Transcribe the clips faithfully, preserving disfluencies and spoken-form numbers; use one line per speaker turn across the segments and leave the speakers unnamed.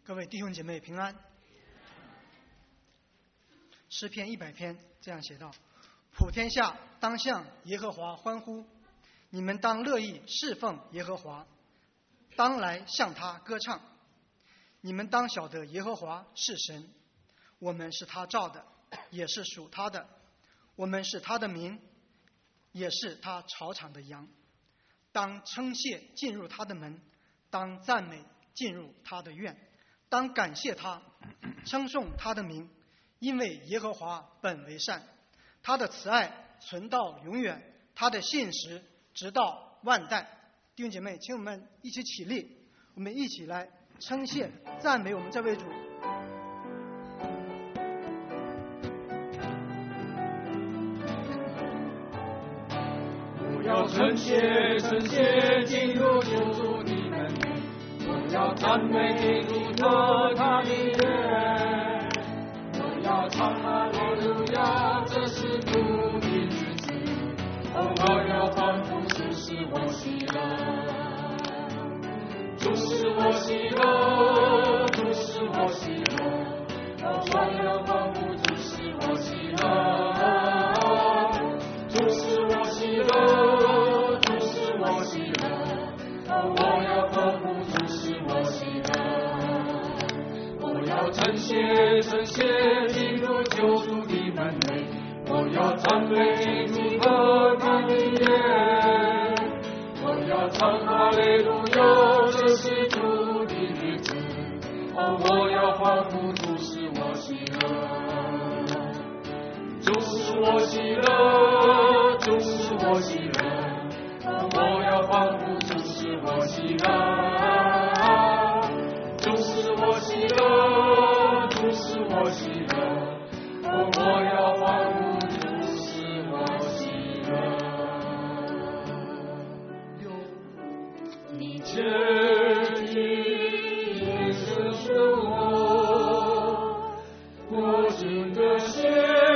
各位弟兄姐妹平安。诗篇一百篇这样写道：普天下当向耶和华欢呼，你们当乐意侍奉耶和华，当来向他歌唱。你们当晓得耶和华是神，我们是他造的，也是属他的，我们是他的民，也是他草场的羊。当称谢进入他的门，当赞美进入他的院，当感谢他，称颂他的名，因为耶和华本为善，他的慈爱存到永远，他的信实直到万代。弟兄姐妹，请我们一起起立，我们一起来称谢赞美我们这位主。
我要称谢称谢进入救主的门，我要赞美进入他他的院，我要唱哈利路亚，这是主的日子，哦，我要欢呼，主使我喜乐，主使我喜乐，主使我喜乐，哦，我要欢呼，主使我喜乐，主使我喜乐，主使我喜乐，哦，我要欢呼，主使我喜乐，我要称谢称谢进入救主的门内，我要赞美进入他的院，我要唱哈利路亚，这是主的日子，哦，我要欢呼，主使我喜乐，主使我喜乐，主使我喜乐，哦，我要欢呼，主使我喜乐，主使我喜乐，主使我喜乐，哦，我要欢呼，主使我喜乐。你千里也是属我，我真的献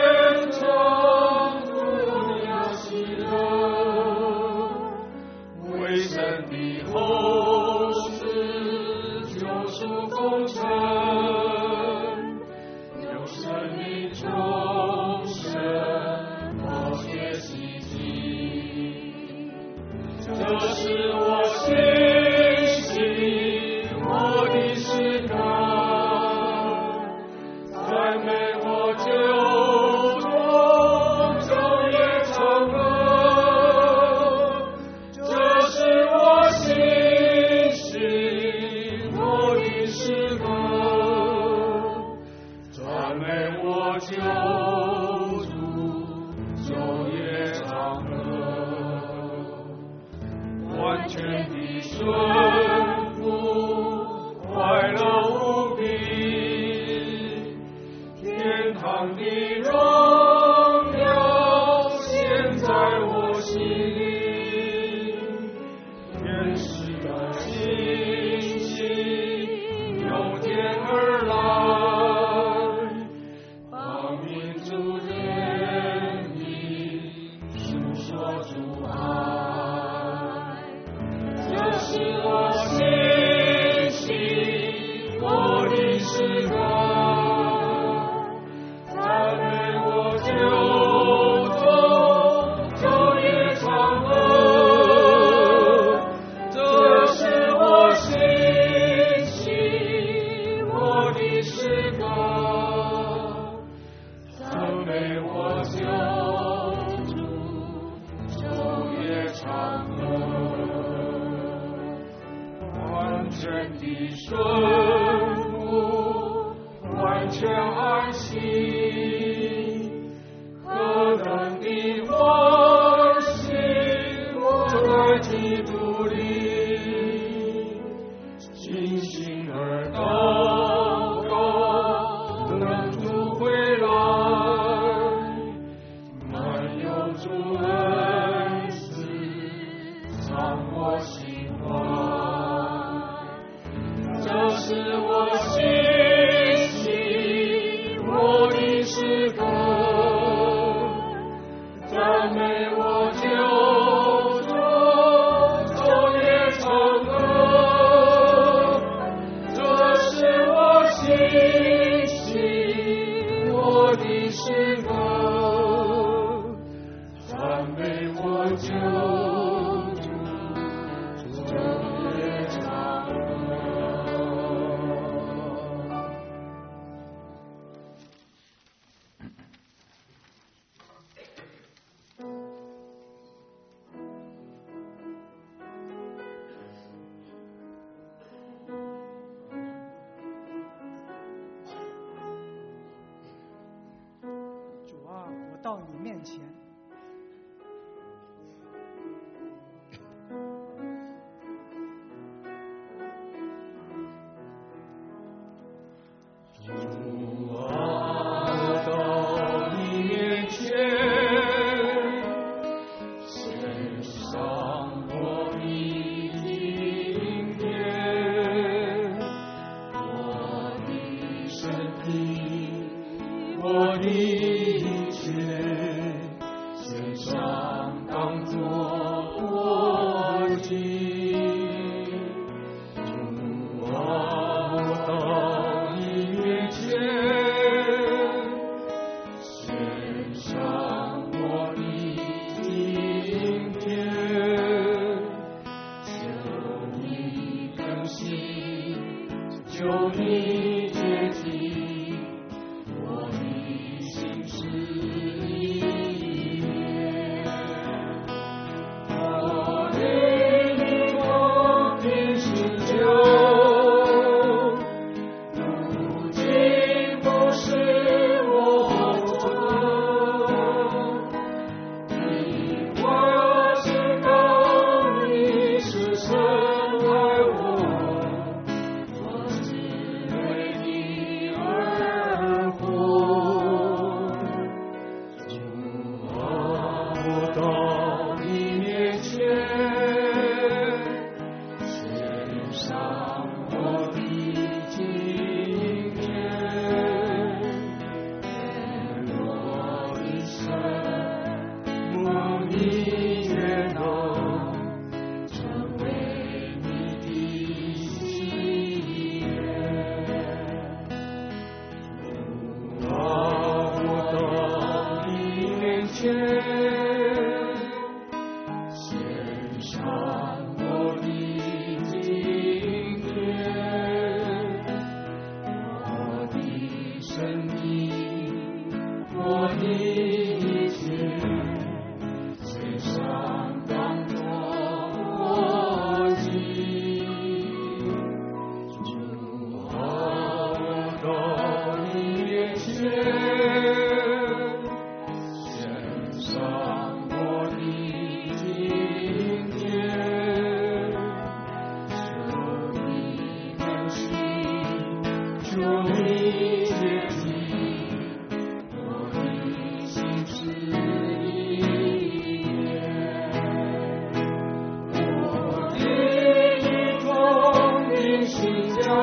上不要喜乐，为神的后世救赎功臣，有生命重生，我学习经，这是我信心我的诗歌，赞美我救主昼夜唱歌，这是我信心我的诗歌，赞美我救主昼夜唱歌，完全的顺服，快乐无比，天堂的荣耀现在我心里，天使的信息由天而来，帮民族人民述说主爱，这是我信心我的诗歌，赞美我救主昼夜唱歌，这是我信心我的诗歌，赞美我救主昼夜唱歌，完全的顺服，完全安息，何等的欢喜，我在基督里，尽心而祷告，等主回来，满有主恩赐，藏我心怀，这是我信心诗歌，赞美我救主，昼夜唱歌。
主啊，我到你面前，
主啊，我到你面前，献上我的敬虔，我的身体，我的一切，献上当作活祭。主啊，我到你面前，献上我的今天，求你更新，求你洁净我的心思意念。我对你光天是久，如今不是我做，因我知道你是深爱我，我只为你而活。主啊，我到你面前，献上我的今天，愿我的生梦你也能成为你的喜悦。主啊，我到你面前，献上我的今天，我的生命，我的一切，献上当作活祭。主啊，我到你面前，献上我的今天，求你更新，求你洁净我的心思意念。我的一同的心交，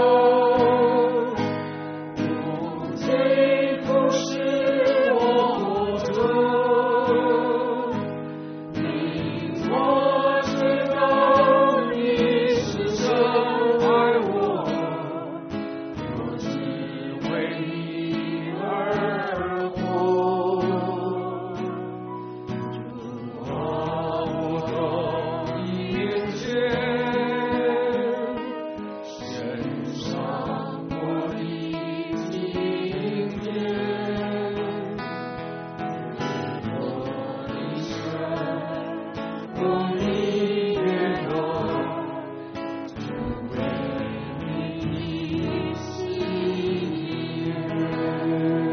如今不是我做，因我知道你是深爱我，我只为你而活。主啊，我到你面前，献上我的今天，我的生梦你也能成为你的喜悦。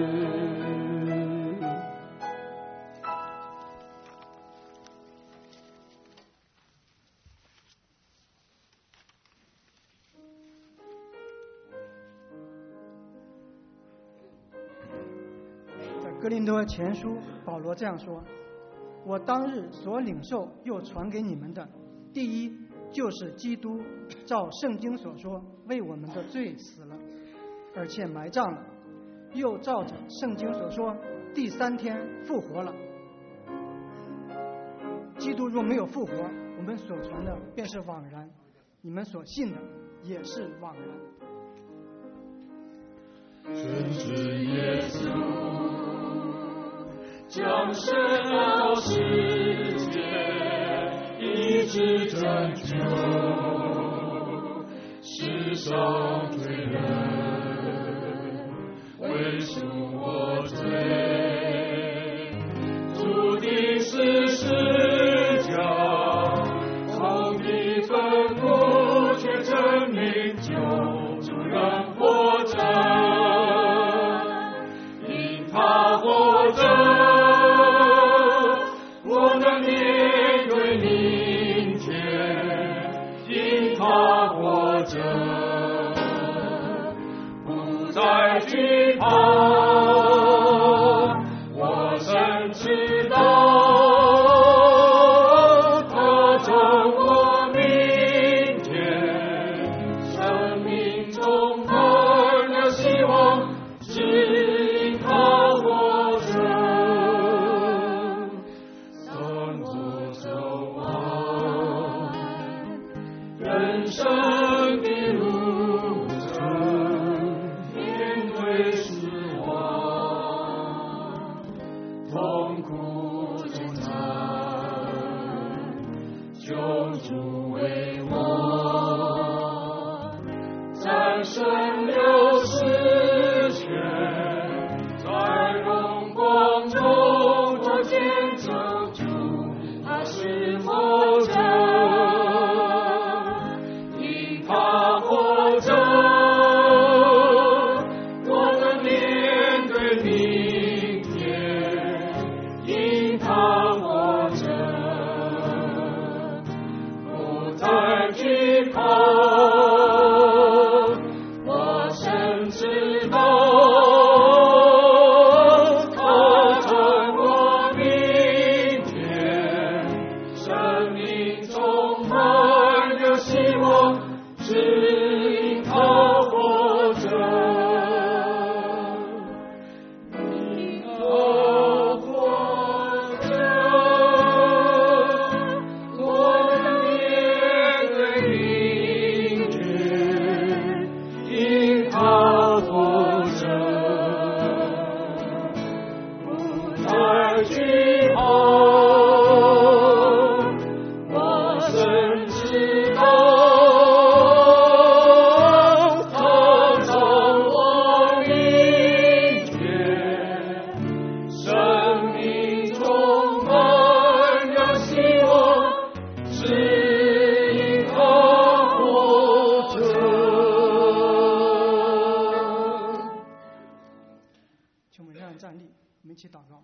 在哥林多前书，保罗这样说：我当日所领受又传给你们的，第一就是基督照圣经所说，为我们的罪死了，而且埋葬了，又照着圣经所说，第三天复活了。基督若没有复活，我们所传的便是枉然，你们所信的也是枉然。
真是耶稣降生到世界，一直拯救世上罪人，为赎我罪。主的是施教，痛的吩咐却证明救主人活着，因他活着，我能面对明天，因他活着，不再惧怕。我深知道，他证我明天，生命充满了希望，只因他活着。向左走完人生的路程，面对失望，痛苦挣扎，救主为我战胜了失权，在荣光中我见证主，他是活着，因他活着，我能面对明天，因他活着，不再惧怕。我深知道，他证我明天，生命充满了希望，只因他活着，因他活着，我能面对明天，因他活着，不再惧怕。我深知道，他证我明天，生命充满了希望，只因他活着。
请我们让站立，我们一起祷告。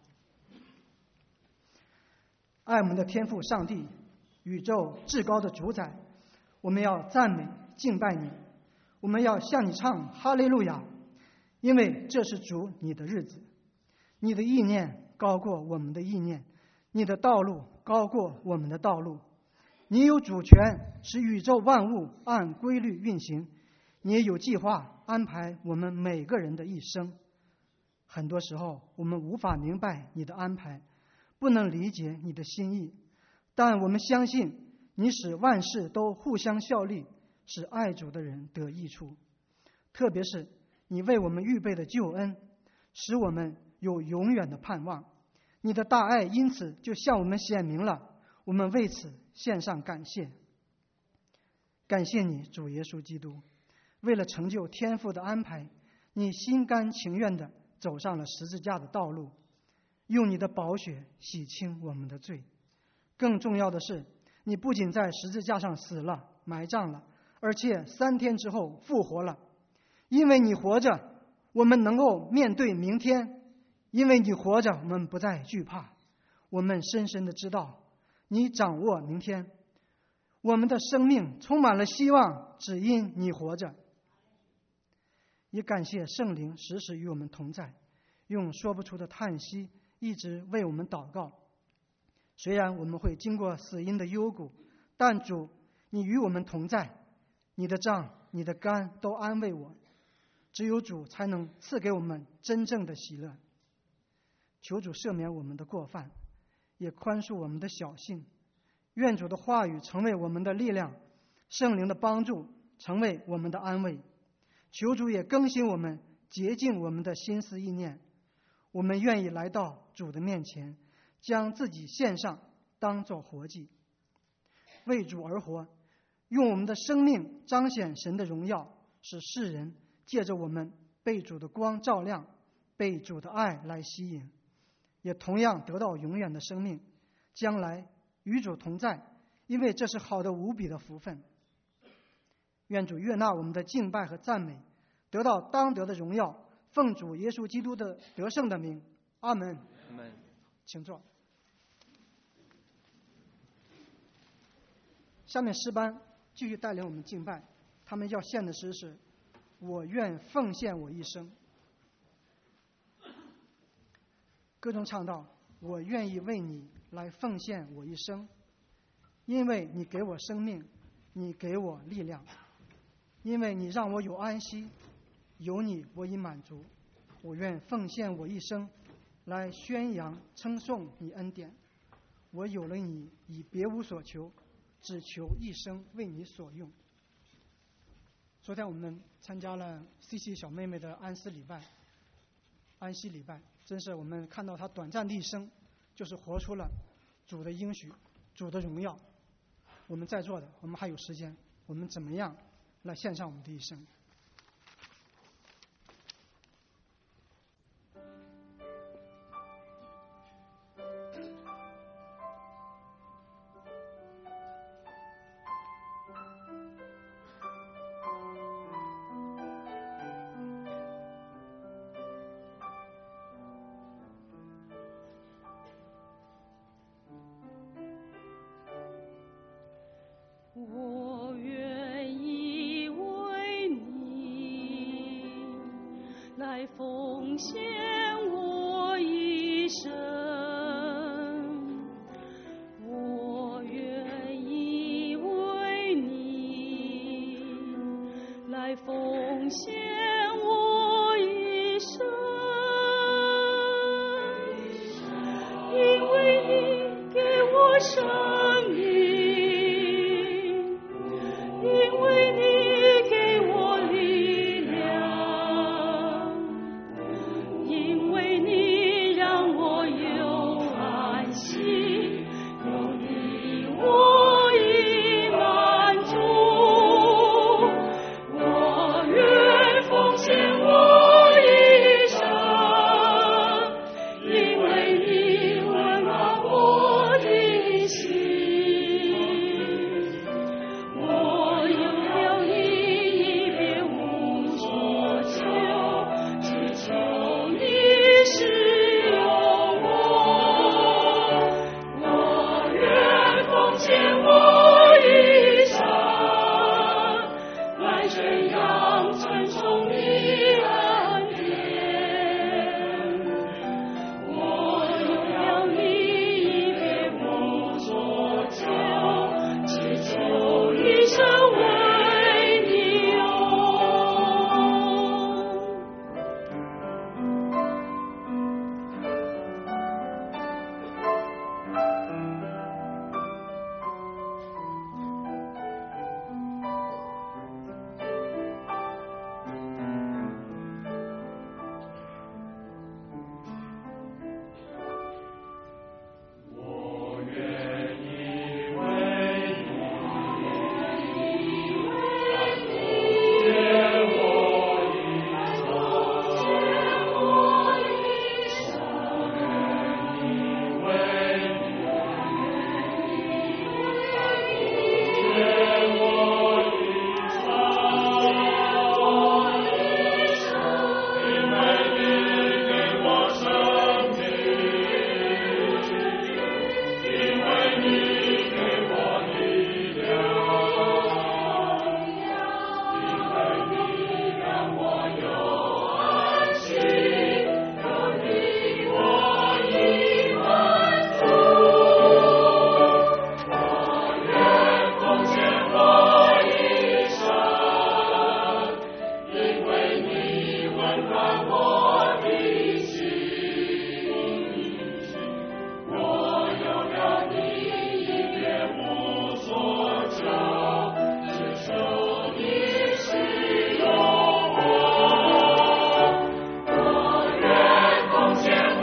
爱我们的天父上帝，宇宙至高的主宰，我们要赞美敬拜你，我们要向你唱哈利路亚，因为这是主你的日子。你的意念高过我们的意念，你的道路高过我们的道路。你有主权，使宇宙万物按规律运行，你也有计划安排我们每个人的一生。很多时候我们无法明白你的安排，不能理解你的心意，但我们相信你使万事都互相效力，使爱主的人得益处。特别是你为我们预备的救恩，使我们有永远的盼望。你的大爱因此就向我们显明了，我们为此献上感谢。感谢你，主耶稣基督，为了成就天父的安排，你心甘情愿地走上了十字架的道路，用你的宝血洗清我们的罪。更重要的是，你不仅在十字架上死了埋葬了，而且三天之后复活了。因为你活着，我们能够面对明天；因为你活着，我们不再惧怕。我们深深的知道你掌握明天，我们的生命充满了希望，只因你活着。也感谢圣灵时时与我们同在，用说不出的叹息一直为我们祷告。虽然我们会经过死荫的幽谷，但主，你与我们同在，你的杖、你的竿都安慰我。只有主才能赐给我们真正的喜乐。求主赦免我们的过犯，也宽恕我们的小性。愿主的话语成为我们的力量，圣灵的帮助成为我们的安慰。求主也更新我们，洁净我们的心思意念。 我们愿意来到主的面前，将自己献上，当作活祭，为主而活，用我们的生命彰显神的荣耀，使世人借着我们被主的光照亮，被主的爱来吸引，也同样得到永远的生命，将来与主同在，因为这是好的无比的福分。愿主悦纳我们的敬拜和赞美，得到当得的荣耀，奉主耶稣基督的得胜的名，阿门。
阿门。
请坐。下面诗班继续带领我们敬拜，他们要献的诗是我愿奉献我一生。歌中唱道，我愿意为你来奉献我一生，因为你给我生命，你给我力量，因为你让我有安息，有你我已满足。我愿奉献我一生来宣扬称颂你恩典。我有了你，已别无所求，只求一生为你所用。昨天我们参加了 C C 小妹妹的安息礼拜，安息礼拜，真是我们看到她短暂的一生，就是活出了主的应许，主的荣耀。我们在座的，我们还有时间，我们怎么样来献上我们的一生？
我愿意为你来奉献我一生，我愿意为你来奉献我一生，因为你给我生命，因为你给我力量，因为你让我有安息，有你我已满足。我愿奉献我一生，因为你温暖我的心。奉献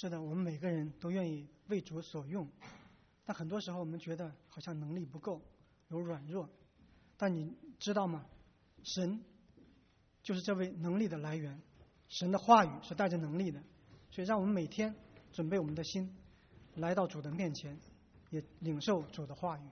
是的，我们每个人都愿意为主所用，但很多时候我们觉得好像能力不够，有软弱。但你知道吗？神就是这位能力的来源，神的话语是带着能力的，所以让我们每天准备我们的心，来到主的面前，也领受主的话语。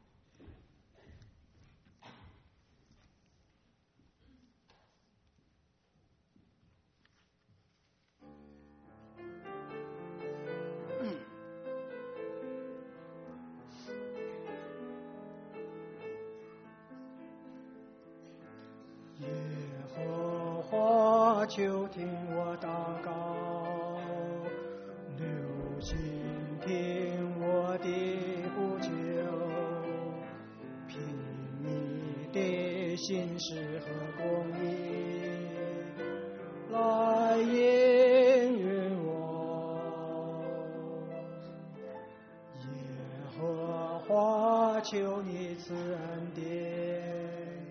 耶和华，求听我祷告，留心听我的呼求，凭你的信实和公义来应允我。耶和华，求你赐恩典，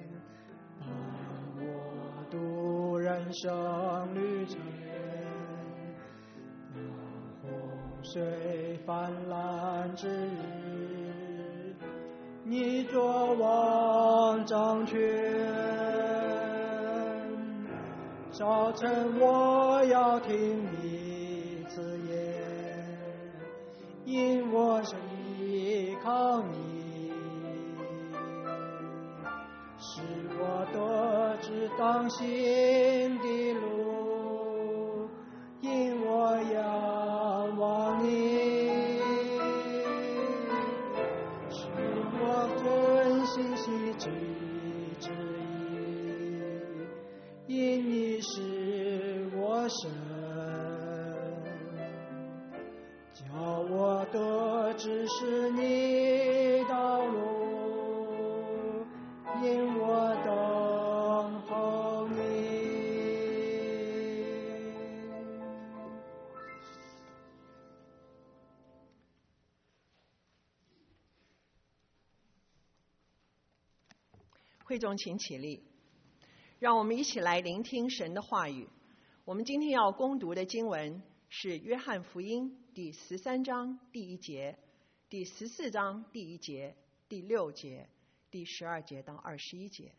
人生旅程，那洪水泛滥之日，你作王掌权。早晨我要听你赐言，因我是依靠你，使我得知当行的路，因我仰望你，使我遵行细致旨意，因你是我神，叫我得知是你道路，因我等候你。
会众请起立，让我们一起来聆听神的话语。我们今天要攻读的经文是约翰福音第十三章第一节、第十四章第一节、第六节、第十二节到二十一节。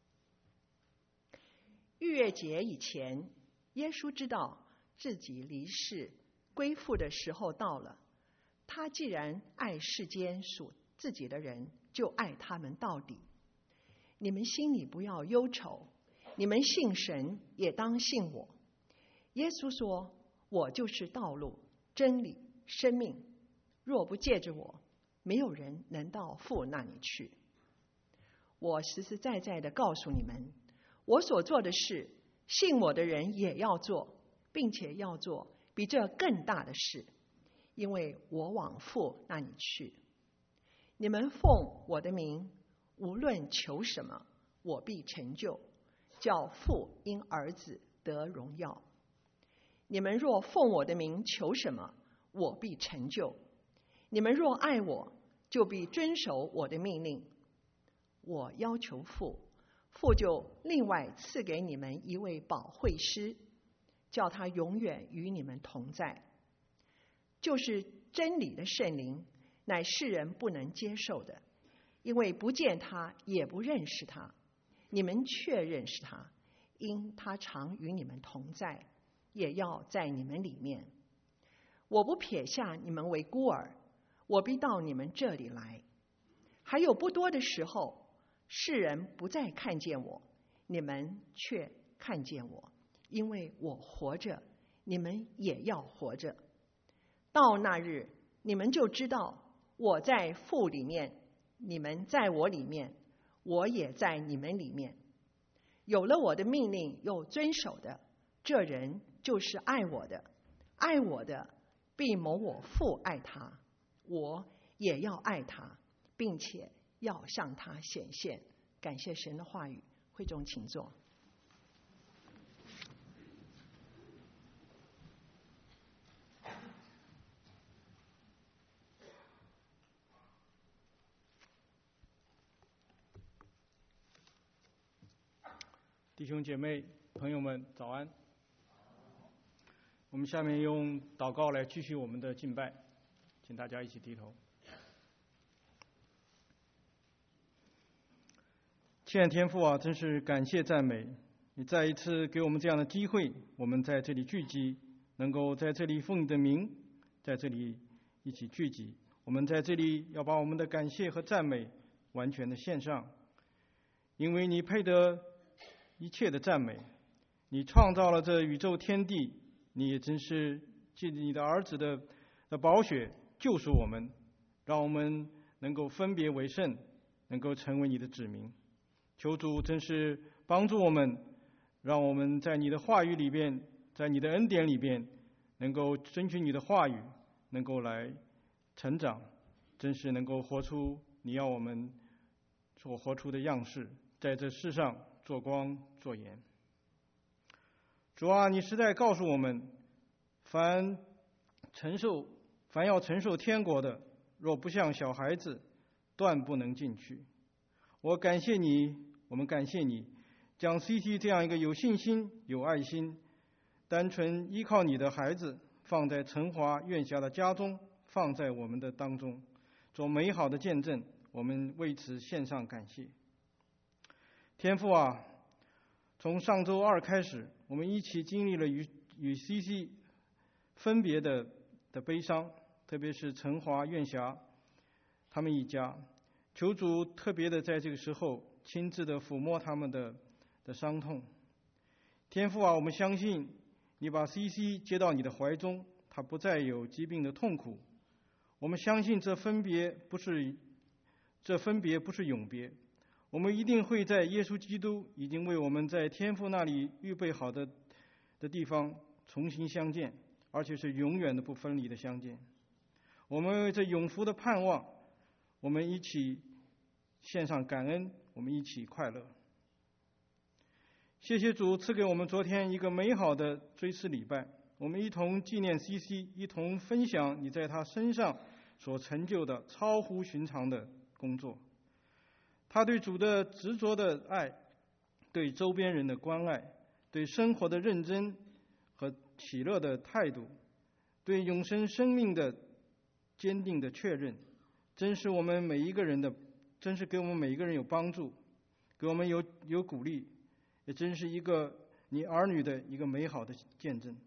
逾越节以前，耶稣知道自己离世归父的时候到了。他既然爱世间属自己的人，就爱他们到底。你们心里不要忧愁，你们信神也当信我。耶稣说，我就是道路、真理、生命，若不借着我，没有人能到父那里去。我实实在在的告诉你们，我所做的事，信我的人也要做，并且要做比这更大的事，因为我往父那里去。你们奉我的名无论求什么，我必成就，叫父因儿子得荣耀。你们若奉我的名求什么，我必成就。你们若爱我，就必遵守我的命令。我要求父，父就另外赐给你们一位保惠师，叫他永远与你们同在，就是真理的圣灵，乃世人不能接受的，因为不见他，也不认识他。你们却认识他，因他常与你们同在，也要在你们里面。我不撇下你们为孤儿，我必到你们这里来。还有不多的时候，世人不再看见我，你们却看见我，因为我活着，你们也要活着。到那日，你们就知道我在父里面，你们在我里面，我也在你们里面。有了我的命令又遵守的，这人就是爱我的。爱我的，必蒙我父爱他，我也要爱他，并且要向他显现。感谢神的话语，会众请坐。
弟兄姐妹、朋友们，早安！
我们下面用祷告来继续我们的敬拜，请大家一起低头。亲爱的天父啊，真是感谢赞美你再一次给我们这样的机会，我们在这里聚集，能够在这里奉你的名，在这里一起聚集。我们在这里要把我们的感谢和赞美完全的献上，因为你配得一切的赞美。你创造了这宇宙天地，你也真是借你的儿子的的宝血救赎我们，让我们能够分别为圣，能够成为你的子民。求主真是帮助我们，让我们在你的话语里边，在你的恩典里边，能够遵循你的话语，能够来成长，真是能够活出你要我们所活出的样式，在这世上做光做盐。主啊，你实在告诉我们，凡承受凡要承受天国的，若不像小孩子，断不能进去。我感谢你，我们感谢你，将 C C 这样一个有信心、有爱心、单纯依靠你的孩子，放在陈华院辖的家中，放在我们的当中，做美好的见证。我们为此献上感谢。天父啊，从上周二开始，我们一起经历了与与 C C 分别的的悲伤，特别是陈华院辖他们一家，求主特别的在这个时候亲自的抚摸他们的的伤痛。天父啊，我们相信你把 C C 接到你的怀中，他不再有疾病的痛苦。我们相信这分别不是这分别不是永别，我们一定会在耶稣基督已经为我们在天父那里预备好的的地方重新相见，而且是永远的不分离的相见。我们为这永福的盼望，我们一起献上感恩，我们一起快乐。谢谢主赐给我们昨天一个美好的追思礼拜，我们一同纪念 C C， 一同分享你在他身上所成就的超乎寻常的工作。他对主的执着的爱，对周边人的关爱，对生活的认真和喜乐的态度，对永生生命的坚定的确认，真是我们每一个人的，真是给我们每一个人有帮助，给我们有有鼓励，也真是一个你儿女的一个美好的见证。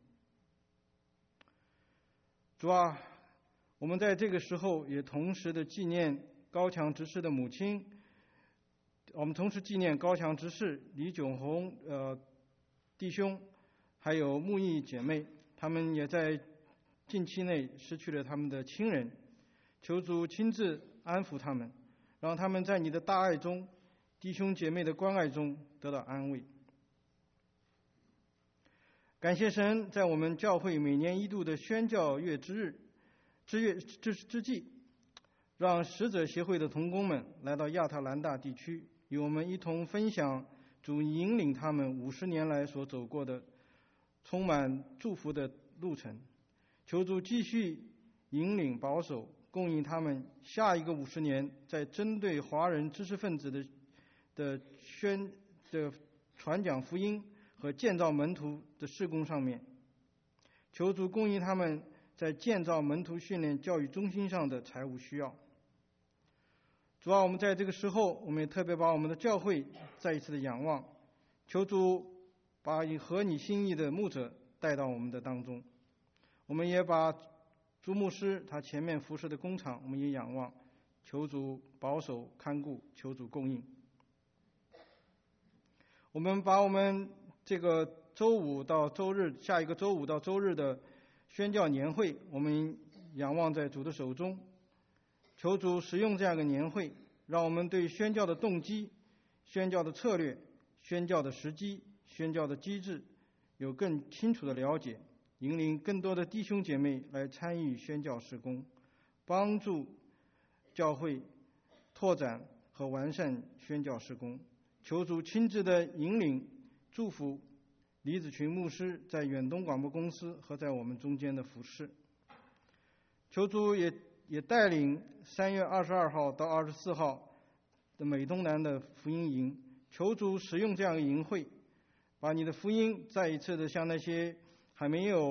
主啊，我们在这个时候也同时的纪念高强执事的母亲，我们同时纪念高强执事李炯红呃弟兄，还有木易姐妹，他们也在近期内失去了他们的亲人。求主亲自安抚他们，让他们在你的大爱中，弟兄姐妹的关爱中得到安慰。感谢神，在我们教会每年一度的宣教月之日之月之之际，让使者协会的同工们来到亚特兰大地区，与我们一同分享主引领他们五十年来所走过的充满祝福的路程。求主继续引领保守，供应他们下一个五十年，在针对华人知识分子的的宣的传讲福音和建造门徒的事工上面，求主供应他们在建造门徒训练教育中心上的财务需要。主啊，我们在这个时候，我们也特别把我们的教会再一次的仰望，求主把合你心意的牧者带到我们的当中。我们也把朱牧师他前面服侍的工厂，我们也仰望，求主保守看顾，求主供应。我们把我们这个周五到周日，下一个周五到周日的宣教年会，我们仰望在主的手中，求主使用这样一个年会，让我们对宣教的动机、宣教的策略、宣教的时机、宣教的机制有更清楚的了解，引领更多的弟兄姐妹来参与宣教事工，帮助教会拓展和完善宣教事工。求主亲自的引领祝福李子群牧师在远东广播公司和在我们中间的服侍。求主也也带领三月二十二号到二十四号的美东南的福音营，求主使用这样一个营会，把你的福音再一次的向那些还没有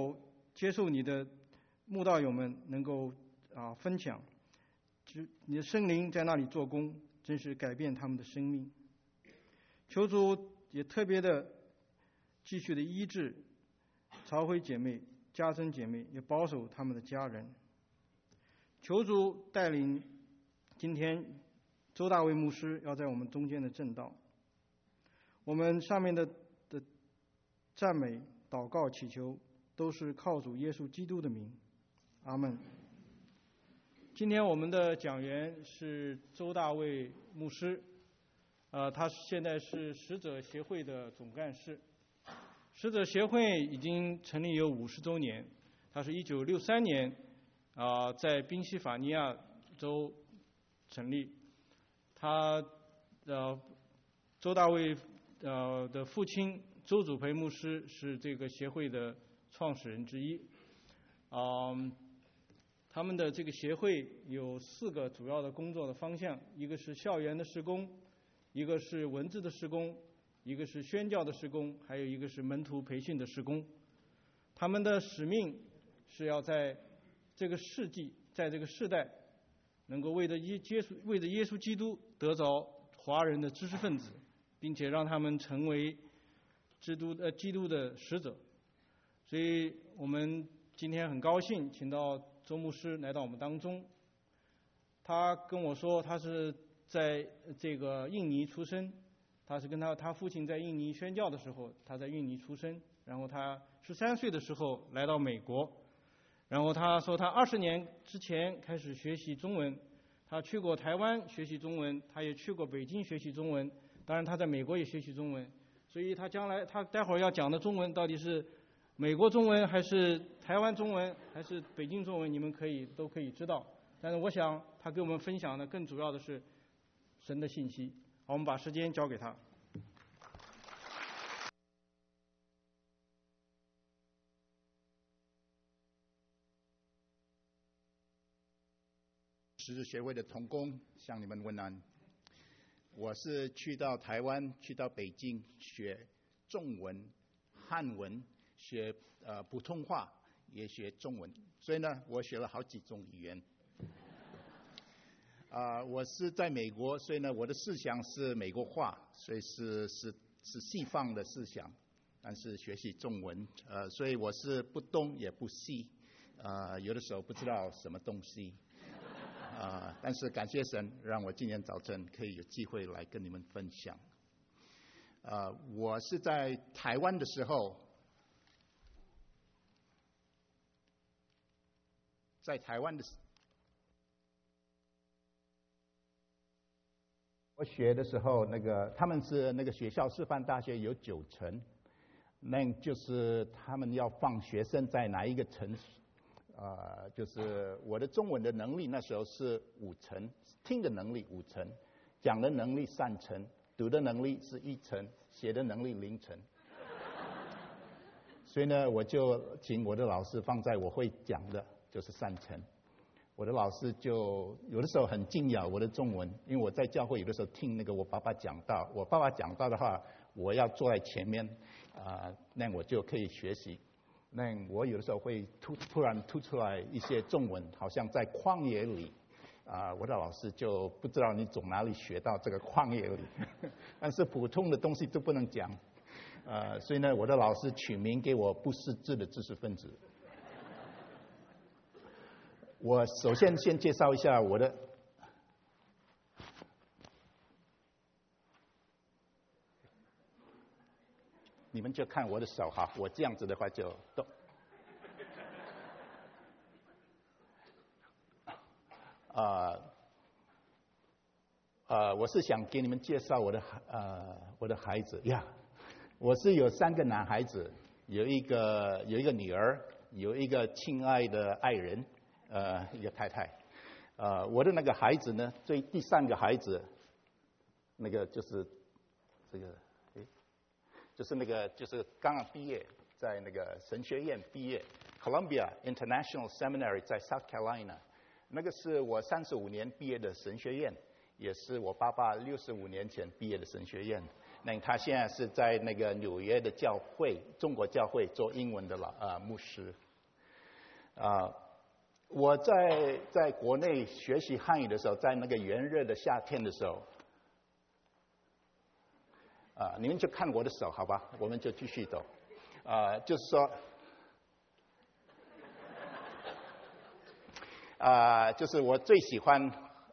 接受你的慕道友们能够啊分享，就你的圣灵在那里做工，真是改变他们的生命。求主也特别的继续的医治曹辉姐妹、家珍姐妹，也保守他们的家人。求主带领今天周大卫牧师要在我们中间的正道。我们上面的的赞美、祷告、祈求，都是靠主耶稣基督的名，阿们。今天我们的讲员是周大卫牧师，呃，他现在是使者协会的总干事。使者协会已经成立有五十周年，它是一九六三年啊、呃、在宾夕法尼亚州成立。他呃周大卫呃的父亲周祖培牧师是这个协会的创始人之一。嗯，他们的这个协会有四个主要的工作的方向，一个是校园的事工，一个是文字的事工，一个是宣教的事工，还有一个是门徒培训的事工。他们的使命是要在这个世纪，在这个世代，能够为着耶稣为着耶稣基督得着华人的知识分子，并且让他们成为基督呃基督的使者。所以我们今天很高兴请到周牧师来到我们当中。他跟我说，他是在这个印尼出生，他是跟他他父亲在印尼宣教的时候，他在印尼出生，然后他十三岁的时候来到美国，然后他说他二十年之前开始学习中文，他去过台湾学习中文，他也去过北京学习中文，当然他在美国也学习中文，所以他将来他待会儿要讲的中文到底是美国中文还是台湾中文还是北京中文，你们可以都可以知道。但是我想他给我们分享的更主要的是神的信息。好，我们把时间交给他。
使者协会的同工向你们问安。我是去到台湾，去到北京学中文、汉文，学呃普通话，也学中文，所以呢，我学了好几种语言。啊、呃，我是在美国，所以呢，我的思想是美国化，所以是是是西方的思想，但是学习中文，呃，所以我是不东也不西，呃，有的时候不知道什么东西。啊、呃，但是感谢神，让我今天早晨可以有机会来跟你们分享。呃，我是在台湾的时候，在台湾的，我学的时候，那个他们是那个学校师范大学有九成，那就是他们要放学生在哪一个城市。啊、呃，就是我的中文的能力那时候是五成，听的能力五成，讲的能力三成，读的能力是一成，写的能力零成。所以呢，我就请我的老师放在我会讲的，就是三成。我的老师就有的时候很惊讶我的中文，因为我在教会有的时候听那个我爸爸讲道，我爸爸讲道的话，我要坐在前面，啊、呃，那我就可以学习。那我有的时候会突突然突出来一些中文，好像在旷野里，啊、呃，我的老师就不知道你从哪里学到这个旷野里，但是普通的东西都不能讲，呃，所以呢，我的老师取名给我不识字的知识分子。我首先先介绍一下我的。你们就看我的手哈，我这样子的话就动。呃呃，我是想给你们介绍我的呃我的孩子呀，我是有三个男孩子，有一个有一个女儿，有一个亲爱的爱人，呃，一个太太。呃，我的那个孩子呢，最第三个孩子，那个就是这个。就是那个，就是刚刚毕业，在那个神学院毕业 ，Columbia International Seminary 在 South Carolina， 那个是我三十五年毕业的神学院，也是我爸爸六十五年前毕业的神学院。那他现在是在那个纽约的教会，中国教会做英文的老呃牧师。 啊、呃，我在在国内学习汉语的时候，在那个炎热的夏天的时候，啊、呃，你们就看我的手，好吧？我们就继续走。啊、呃，就是说，啊、呃，就是我最喜欢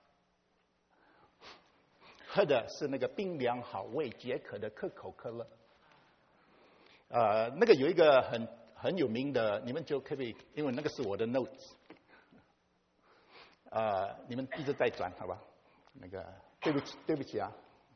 喝的是那个冰凉好味解渴的可口可乐。呃，那个有一个很很有名的，你们就可以，因为那个是我的 notes。呃，你们一直在转，好吧？那个对不起，对不起啊。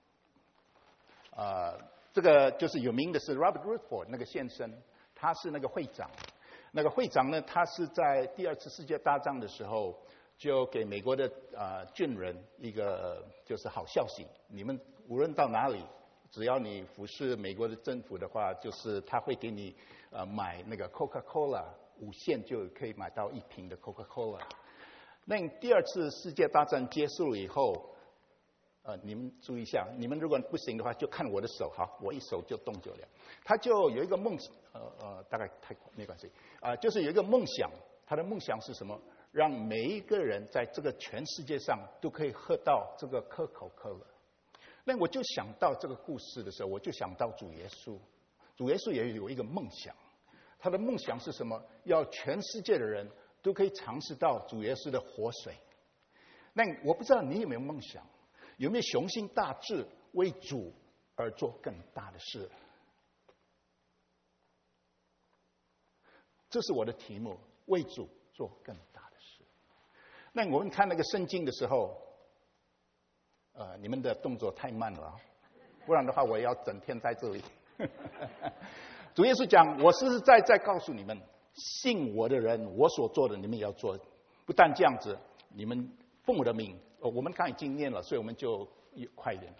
呃，这个就是有名的是 Robert Redford 那个先生，他是那个会长。那个会长呢，他是在第二次世界大战的时候，就给美国的呃军人一个就是好消息，你们无论到哪里，只要你服侍美国的政府的话，就是他会给你呃买那个 Coca-Cola， 五线就可以买到一瓶的 Coca-Cola。那第二次世界大战结束了以后，呃，你们注意一下，你们如果不行的话，就看我的手哈，我一手就动就了。他就有一个梦，呃呃，大概太没关系啊、呃，就是有一个梦想，他的梦想是什么？让每一个人在这个全世界上都可以喝到这个可口可乐。那我就想到这个故事的时候，我就想到主耶稣。主耶稣也有一个梦想，他的梦想是什么？要全世界的人都可以尝试到主耶稣的活水。那我不知道你有没有梦想，有没有雄心大志，为主而做更大的事？这是我的题目，为主做更大的事。那我们看那个圣经的时候，呃，你们的动作太慢了，不然的话我要整天在这里。主耶稣讲，我实实在在告诉你们，信我的人，我所做的你们也要做。不但这样子，你们奉我的名，哦，我们刚已经念了，所以我们就快一点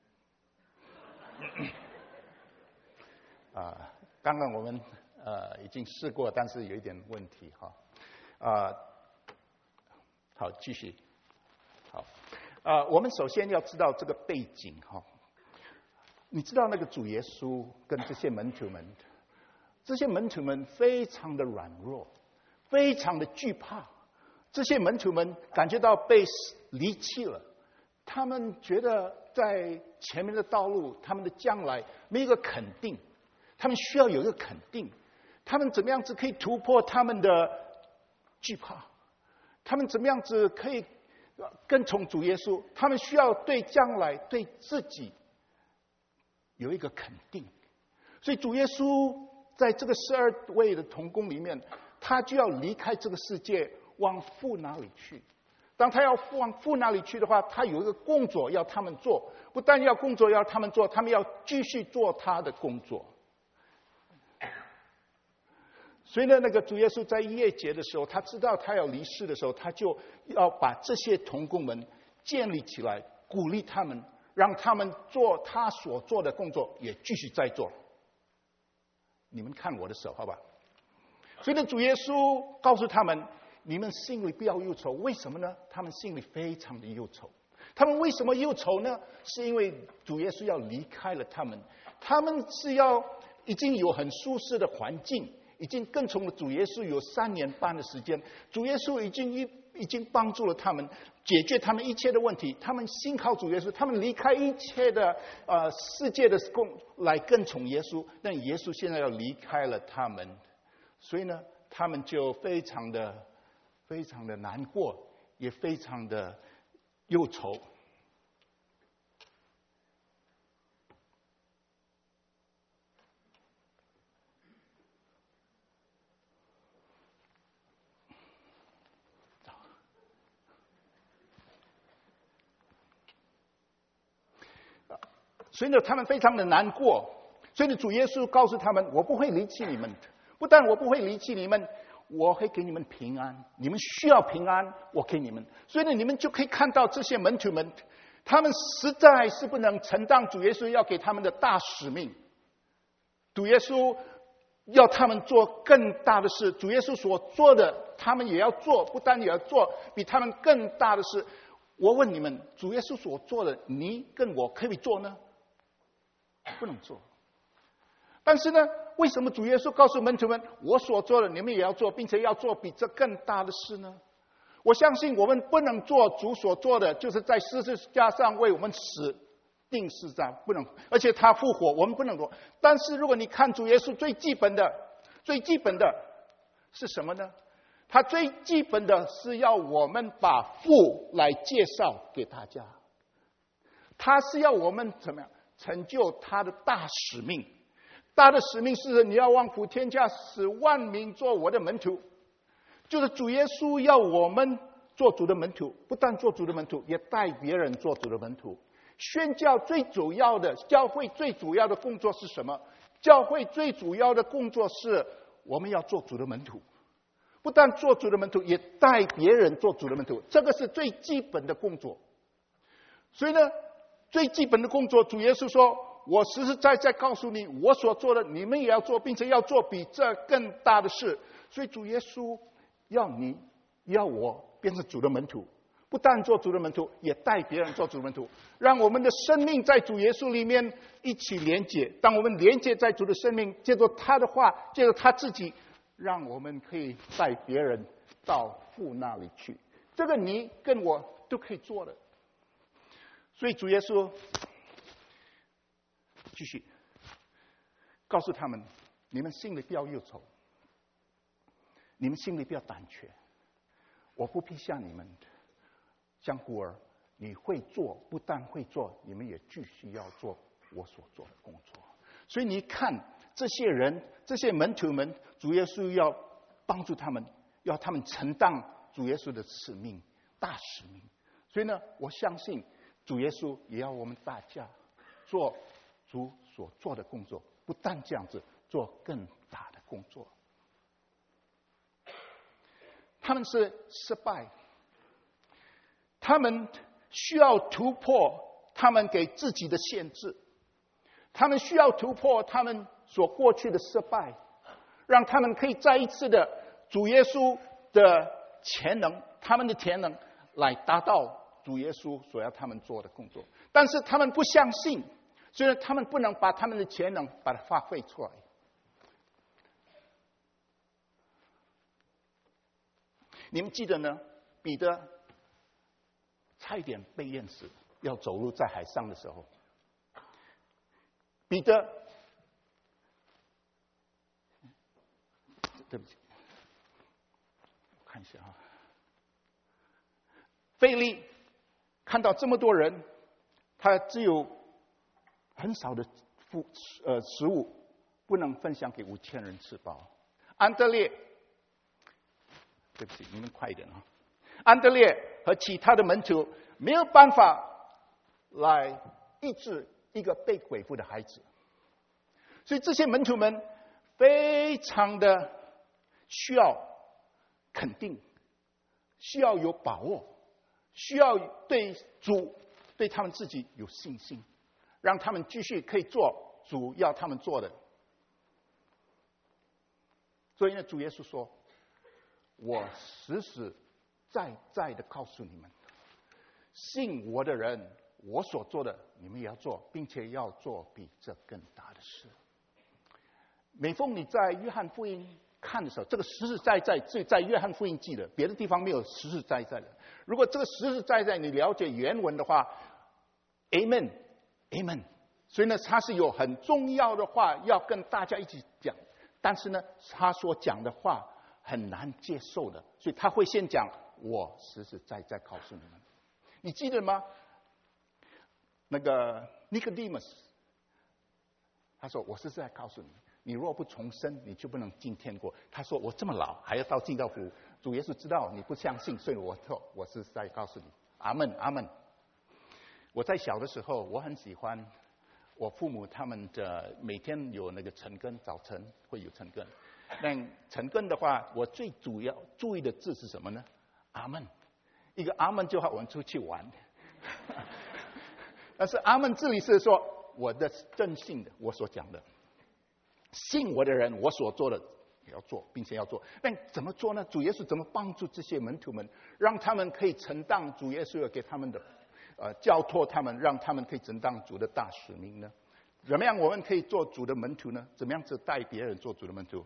啊。啊，刚刚我们呃已经试过，但是有一点问题哈。啊，好，继续。好，啊，我们首先要知道这个背景哈。你知道那个主耶稣跟这些门徒们，这些门徒们非常的软弱，非常的惧怕。这些门徒们感觉到被离弃了，他们觉得在前面的道路，他们的将来没有一个肯定，他们需要有一个肯定。他们怎么样子可以突破他们的惧怕？他们怎么样子可以跟从主耶稣？他们需要对将来、对自己有一个肯定。所以主耶稣在这个十二位的同工里面，他就要离开这个世界，往父那里去。当他要往父那里去的话，他有一个工作要他们做，不但要工作要他们做，他们要继续做他的工作。所以呢，那个主耶稣在夜节的时候，他知道他要离世的时候，他就要把这些同工们建立起来，鼓励他们，让他们做他所做的工作，也继续在做。你们看我的手，好吧？所以呢，主耶稣告诉他们，你们心里不要忧愁。为什么呢？他们心里非常的忧愁。他们为什么忧愁呢？是因为主耶稣要离开了他们，他们是要已经有很舒适的环境，已经跟从了主耶稣有三年半的时间，主耶稣已经一已经帮助了他们，解决他们一切的问题。他们信靠主耶稣，他们离开一切的呃世界的供来跟从耶稣。但耶稣现在要离开了他们，所以呢，他们就非常的非常的难过，也非常的忧愁。所以呢，他们非常的难过。所以呢，主耶稣告诉他们：我不会离弃你们，不但我不会离弃你们，我会给你们平安。你们需要平安，我给你们。所以呢，你们就可以看到这些门徒们，他们实在是不能承担主耶稣要给他们的大使命。主耶稣要他们做更大的事，主耶稣所做的，他们也要做，不但也要做比他们更大的事。我问你们，主耶稣所做的，你跟我可以做呢？不能做。但是呢， 为什么主耶稣告诉门徒们，我所做的你们也要做，并且要做比这更大的事呢？我相信我们不能做主所做的，就是在十字架上为我们死定死在不能，而且他复活，我们不能做。但是如果你看主耶稣最基本的、最基本的是什么呢？他最基本的是要我们把父来介绍给大家，他是要我们怎么样成就他的大使命。大的使命是你要往普天下使万民做我的门徒，就是主耶稣要我们做主的门徒，不但做主的门徒，也带别人做主的门徒。宣教最主要的，教会最主要的工作是什么？教会最主要的工作是我们要做主的门徒，不但做主的门徒，也带别人做主的门徒，这个是最基本的工作。所以呢，最基本的工作，主耶稣说，我实实在在告诉你，我所做的你们也要做，并且要做比这更大的事。所以主耶稣要你要我变成主的门徒，不但做主的门徒，也带别人做主的门徒，让我们的生命在主耶稣里面一起连接。当我们连接在主的生命，借着他的话，借着他自己，让我们可以带别人到父那里去。这个你跟我都可以做的。所以主耶稣继续告诉他们，你们心里不要忧愁，你们心里不要胆怯，我不必像你们像孤儿，你会做，不但会做，你们也继续要做我所做的工作。所以你看这些人，这些门徒们，主耶稣要帮助他们，要他们承担主耶稣的使命，大使命。所以呢，我相信主耶稣也要我们大家做主所做的工作，不但这样子，做更大的工作。他们是失败，他们需要突破他们给自己的限制，他们需要突破他们所过去的失败，让他们可以再一次的主耶稣的潜能，他们的潜能来达到主耶稣所要他们做的工作。但是他们不相信，所以他们不能把他们的潜能把它发挥出来。你们记得呢？彼得差一点被淹死，要走路在海上的时候，彼得，对不起，我看一下啊，腓利看到这么多人，他只有很少的食呃食物，不能分享给五千人吃饱。安德烈，对不起，你们快一点啊！安德烈和其他的门徒没有办法来医治一个被鬼附的孩子，所以这些门徒们非常的需要肯定，需要有把握，需要对主对他们自己有信心，让他们继续可以做主要他们做的。所以呢，主耶稣说，我实实在在的告诉你们，信我的人，我所做的你们也要做，并且要做比这更大的事。每逢你在约翰福音看的时候，这个实实在在只在约翰福音记的，别的地方没有实实在在的。如果这个实实在在你了解原文的话， Amen Amen。 所以呢，他是有很重要的话要跟大家一起讲，但是呢，他所讲的话很难接受的，所以他会先讲我实实在在告诉你们。你记得吗？那个 Nicodemus 他说，我实实在告诉你，你若不重生，你就不能进天国。他说，我这么老还要到进到福。主耶稣知道你不相信，所以我说我实实在告诉你。阿门阿门。我在小的时候，我很喜欢我父母他们的每天有那个晨更，早晨会有晨更。但晨更的话，我最主要注意的字是什么呢？阿门。一个阿门就好，我们出去玩。但是阿门这里是说我的真信的，我所讲的，信我的人，我所做的也要做，并且要做。但怎么做呢？主耶稣怎么帮助这些门徒们，让他们可以承担主耶稣要给他们的，呃，交托他们，让他们可以承担主的大使命呢？ 怎么样我们可以做主的门徒呢？怎么样子带别人做主的门徒？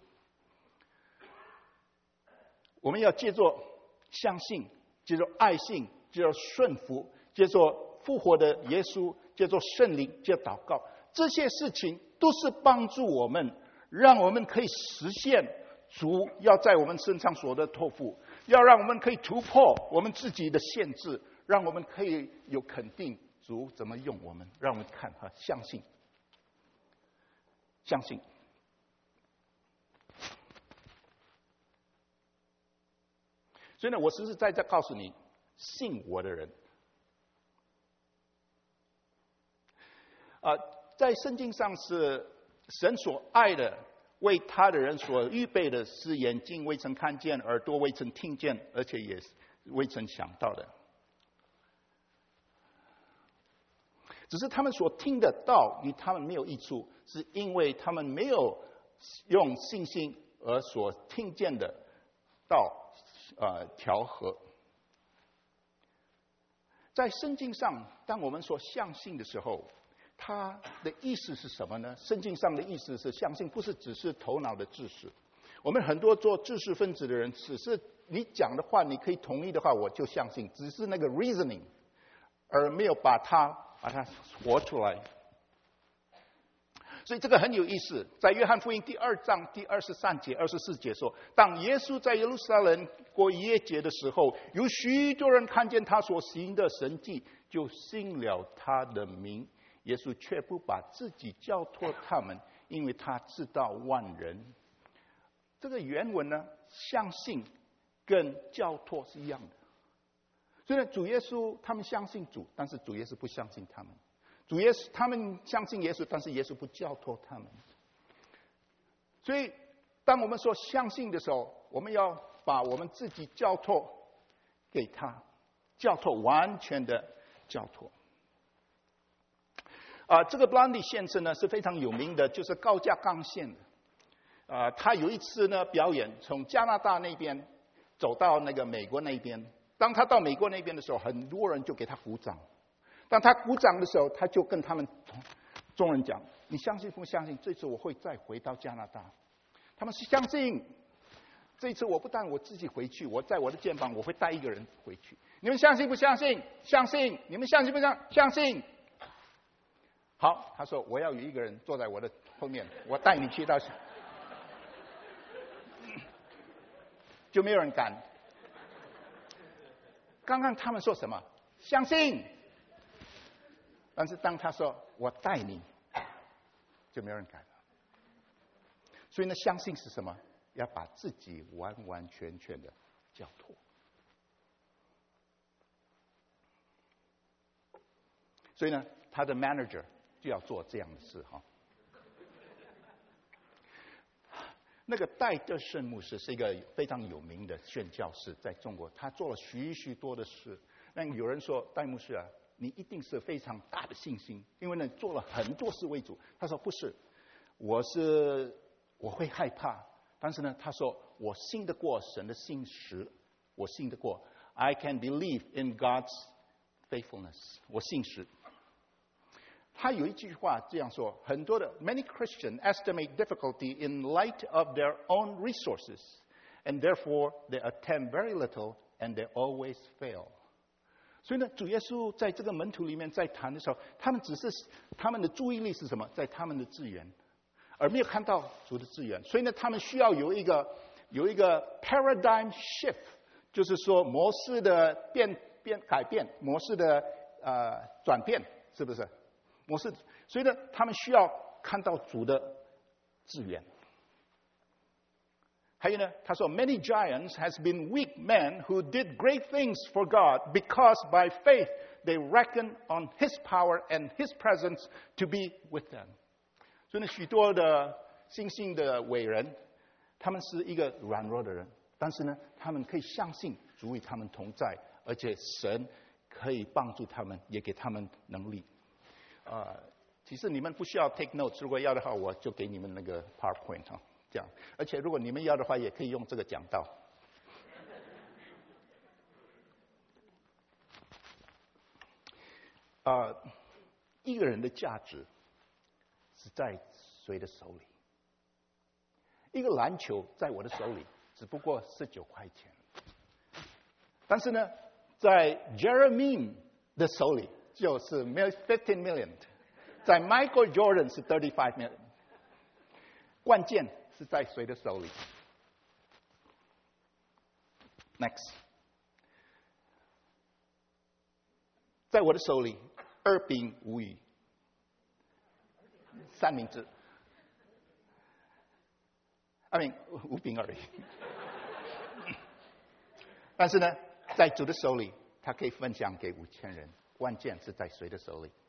我们要借着相信，借着爱信，借着顺服，借着复活的耶稣，借着圣灵，借着祷告，这些事情都是帮助我们，让我们可以实现主要在我们身上所的托付，要让我们可以突破我们自己的限制，让我们可以有肯定主怎么用我们，让我们看哈，相信，相信。所以呢，我实实在在告诉你，信我的人，啊、呃，在圣经上是神所爱的，为他的人所预备的，是眼睛未曾看见，耳朵未曾听见，而且也未曾想到的。只是他们所听的道与他们没有益处，是因为他们没有用信心而所听见的道。呃，调和。在圣经上，当我们说相信的时候，它的意思是什么呢？圣经上的意思是相信，不是只是头脑的知识。我们很多做知识分子的人，只是你讲的话，你可以同意的话，我就相信，只是那个 reasoning， 而没有把它把它活出来。所以这个很有意思，在约翰福音第二章第二十三节、二十四节说，当耶稣在耶路撒冷过逾越节的时候，有许多人看见他所行的神迹，就信了他的名。耶稣却不把自己交托他们，因为他知道万人。这个原文呢，相信跟交托是一样的。所以呢，主耶稣他们相信主，但是主耶稣不相信他们。主耶稣，他们相信耶稣，但是耶稣不交托他们。所以，当我们说相信的时候，我们要把我们自己交托给他，交托完全的交托。啊、呃，这个 Blondie 先生呢是非常有名的，就是高架钢线的。啊、呃，他有一次呢表演，从加拿大那边走到那个美国那边。当他到美国那边的时候，很多人就给他鼓掌。当他鼓掌的时候，他就跟他们众人讲：“你相信不相信？这次我会再回到加拿大。”他们是相信。这次我不但我自己回去，我在我的肩膀我会带一个人回去。你们相信不相信？相信。你们相信不相信？相信。好，他说我要有一个人坐在我的后面，我带你去到，就没有人敢。刚刚他们说什么？相信。但是当他说我带你，就没有人敢了。所以呢，相信是什么？要把自己完完全全的交托。所以呢，他的 manager 就要做这样的事哈。那个戴德胜牧师是一个非常有名的宣教士，在中国，他做了许许多的事。那有人说戴牧师啊，你一定是非常大的信心，因为呢做了很多事为主。他说不是，我是我会害怕，但是呢，他说我信得过神的信实，我信得过 ，I can believe in God's faithfulness， 我信实。他有一句话这样说：很多的 many Christians estimate difficulty in light of their own resources, and therefore they attempt very little, and they always fail。所以呢，主耶稣在这个门徒里面在谈的时候，他们只是他们的注意力是什么？在他们的资源，而没有看到主的资源。所以呢，他们需要有一个有一个 paradigm shift， 就是说模式的变变改变，模式的呃转变，是不是？模式，所以呢，他们需要看到主的资源。还有呢，他说 ，Many giants has been weak men who did great things for God because by faith they reckon on His power and His presence to be with them。所以呢，许多的信心的伟人，他们是一个软弱的人，但是呢，他们可以相信主与他们同在，而且神可以帮助他们，也给他们能力。啊、呃，其实你们不需要 take notes， 如果要的话，我就给你们那个 PowerPoint 哈。这样，而且如果你们要的话，也可以用这个讲道。啊、呃，一个人的价值是在谁的手里？一个篮球在我的手里只不过十九块钱，但是呢，在 Jeremy 的手里就是 fifteen million， 在 Michael Jordan 是 thirty-five million。关键是在谁的手里 ？Next， 在我的手里，二饼无鱼，三明治。I mean， 五饼而已。但是呢，在主的手里，他可以分享给五千人。关键是在谁的手里？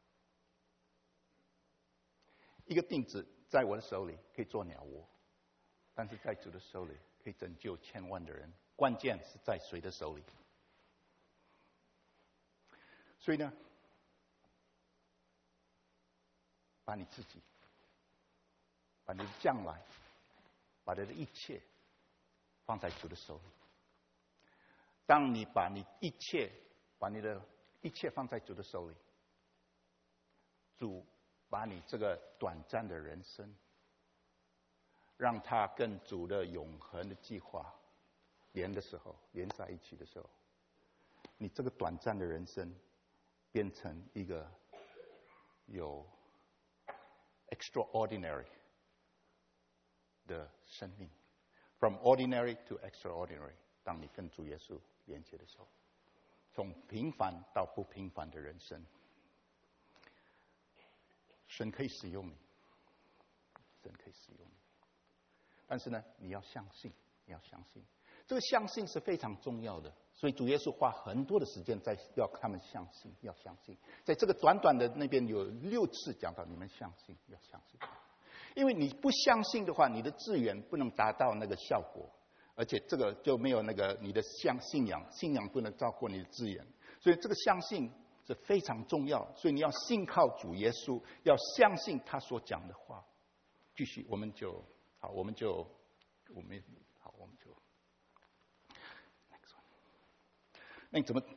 一个钉子在我的手里可以做鸟窝，但是在主的手里可以拯救千万的人。关键是在谁的手里？所以呢，把你自己，把你的将来，把你的一切放在主的手里。当你把你一切，把你的一切放在主的手里，主把你这个短暂的人生，让它跟主的永恒的计划连的时候，连在一起的时候，你这个短暂的人生变成一个有 extraordinary 的生命 ，from ordinary to extraordinary。当你跟主耶稣连接的时候，从平凡到不平凡的人生，神可以使用你，神可以使用你。但是呢，你要相信，你要相信，这个相信是非常重要的。所以主耶稣花很多的时间在要他们相信，要相信。在这个短短的那边有六次讲到你们相信，要相信。因为你不相信的话，你的资源不能达到那个效果。而且这个就没有那个你的相信仰，信仰不能照顾你的资源，所以这个相信是非常重要。所以你要信靠主耶稣，要相信他所讲的话。继续，我们就好，我们就我们好，我们就那你怎么？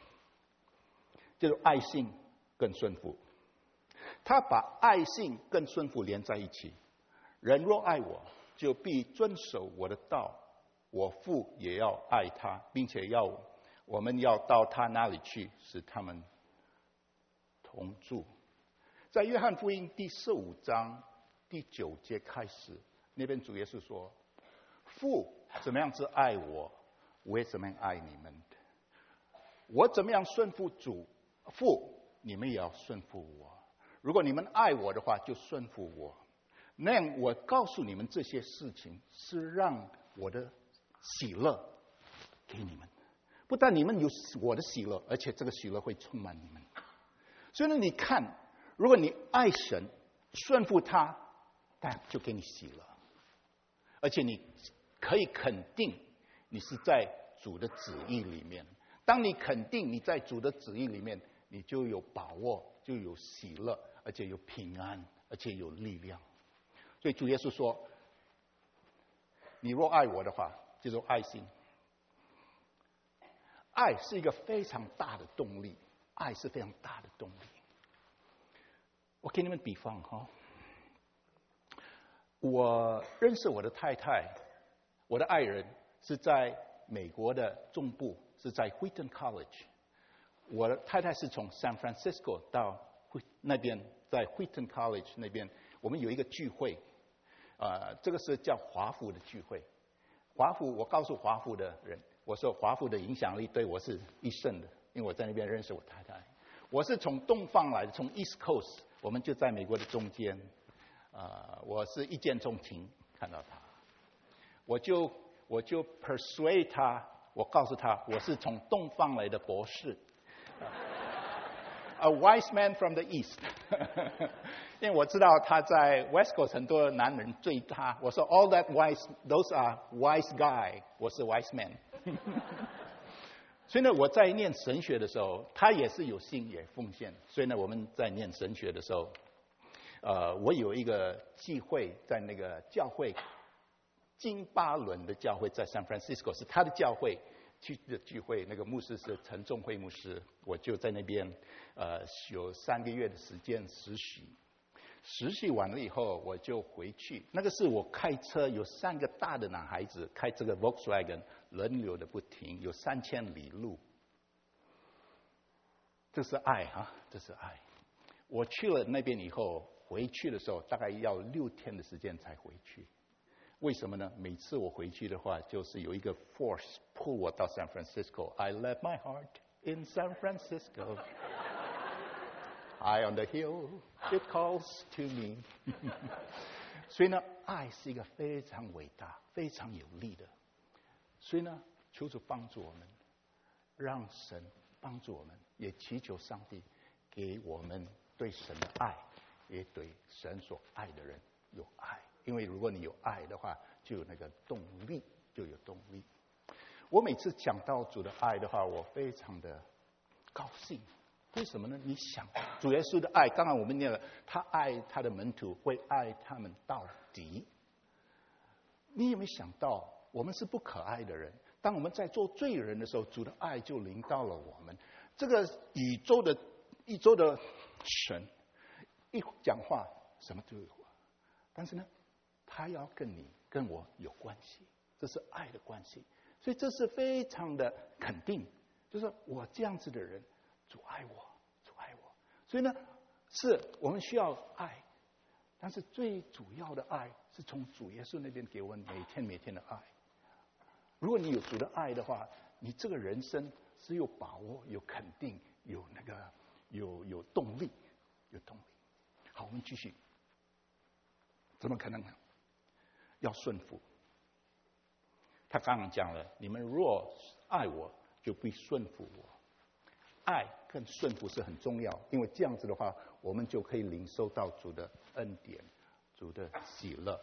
就是爱信跟顺服，他把爱信跟顺服连在一起。人若爱我，就必遵守我的道。我父也要爱他，并且要我们要到他那里去，使他们同住。在约翰福音第十五章第九节开始，那边主耶稣说：“父怎么样子爱我，我也怎么样爱你们。我怎么样顺服主，父你们也要顺服我。如果你们爱我的话，就顺服我。那样我告诉你们这些事情，是让我的喜乐给你们，不但你们有我的喜乐，而且这个喜乐会充满你们。所以呢，你看，如果你爱神，顺服他，他就给你喜乐，而且你可以肯定你是在主的旨意里面。当你肯定你在主的旨意里面，你就有把握，就有喜乐，而且有平安，而且有力量。所以主耶稣说：“你若爱我的话，就是爱心。爱是一个非常大的动力，爱是非常大的动力。我给你们比方哈，我认识我的太太，我的爱人是在美国的中部，是在 Wheaton College。我的太太是从 San Francisco 到那边，在 Wheaton College 那边，我们有一个聚会，呃，这个是叫华府的聚会。华府，我告诉华府的人，我说华府的影响力对我是一生的，因为我在那边认识我太太。我是从东方来的，从 East Coast， 我们就在美国的中间。呃，我是一见钟情看到他，我就我就 persuade 他，我告诉他我是从东方来的博士。A wise man from the East 因为我知道他在 West Coast 很多男人追他，我说 all that wise, those are wise guy， 我是 wise man 所以呢，我在念神学的时候，他也是有信也奉献，所以呢，我们在念神学的时候，呃，我有一个机会在那个教会金巴伦的教会，在 San Francisco 是他的教会去的聚会，那个牧师是陈仲辉牧师，我就在那边呃有三个月的时间实习。 实习完了以后，我就回去。那个是我开车，有三个大的男孩子开这个 Volkswagen， 轮流的不停，有三千里路。这是爱啊，这是爱。我去了那边以后，回去的时候大概要六天的时间才回去。为什么呢？每次我回去的话，就是有一个 force pull 我到 San Francisco。I left my heart in San Francisco. High on the hill, it calls to me. 所以呢，爱是一个非常伟大、非常有力的。所以呢，求主帮助我们，让神帮助我们，也祈求上帝给我们对神的爱，也对神所爱的人有爱。因为如果你有爱的话，就有那个动力，就有动力。我每次讲到主的爱的话，我非常的高兴。为什么呢？你想主耶稣的爱，刚刚我们念了，他爱他的门徒，会爱他们到底。你有没有想到，我们是不可爱的人？当我们在做罪人的时候，主的爱就临到了我们。这个宇宙的宇宙的神一讲话，什么都有。但是呢，他要跟你跟我有关系，这是爱的关系。所以这是非常的肯定，就是我这样子的人，主爱我，主爱我。所以呢，是我们需要爱，但是最主要的爱是从主耶稣那边给我们每天每天的爱。如果你有主的爱的话，你这个人生是有把握、有肯定、有那个有有动力、有动力。好，我们继续。怎么可能呢？要顺服。他刚刚讲了，你们若爱我，就必顺服我。爱跟顺服是很重要，因为这样子的话，我们就可以领受到主的恩典、主的喜乐。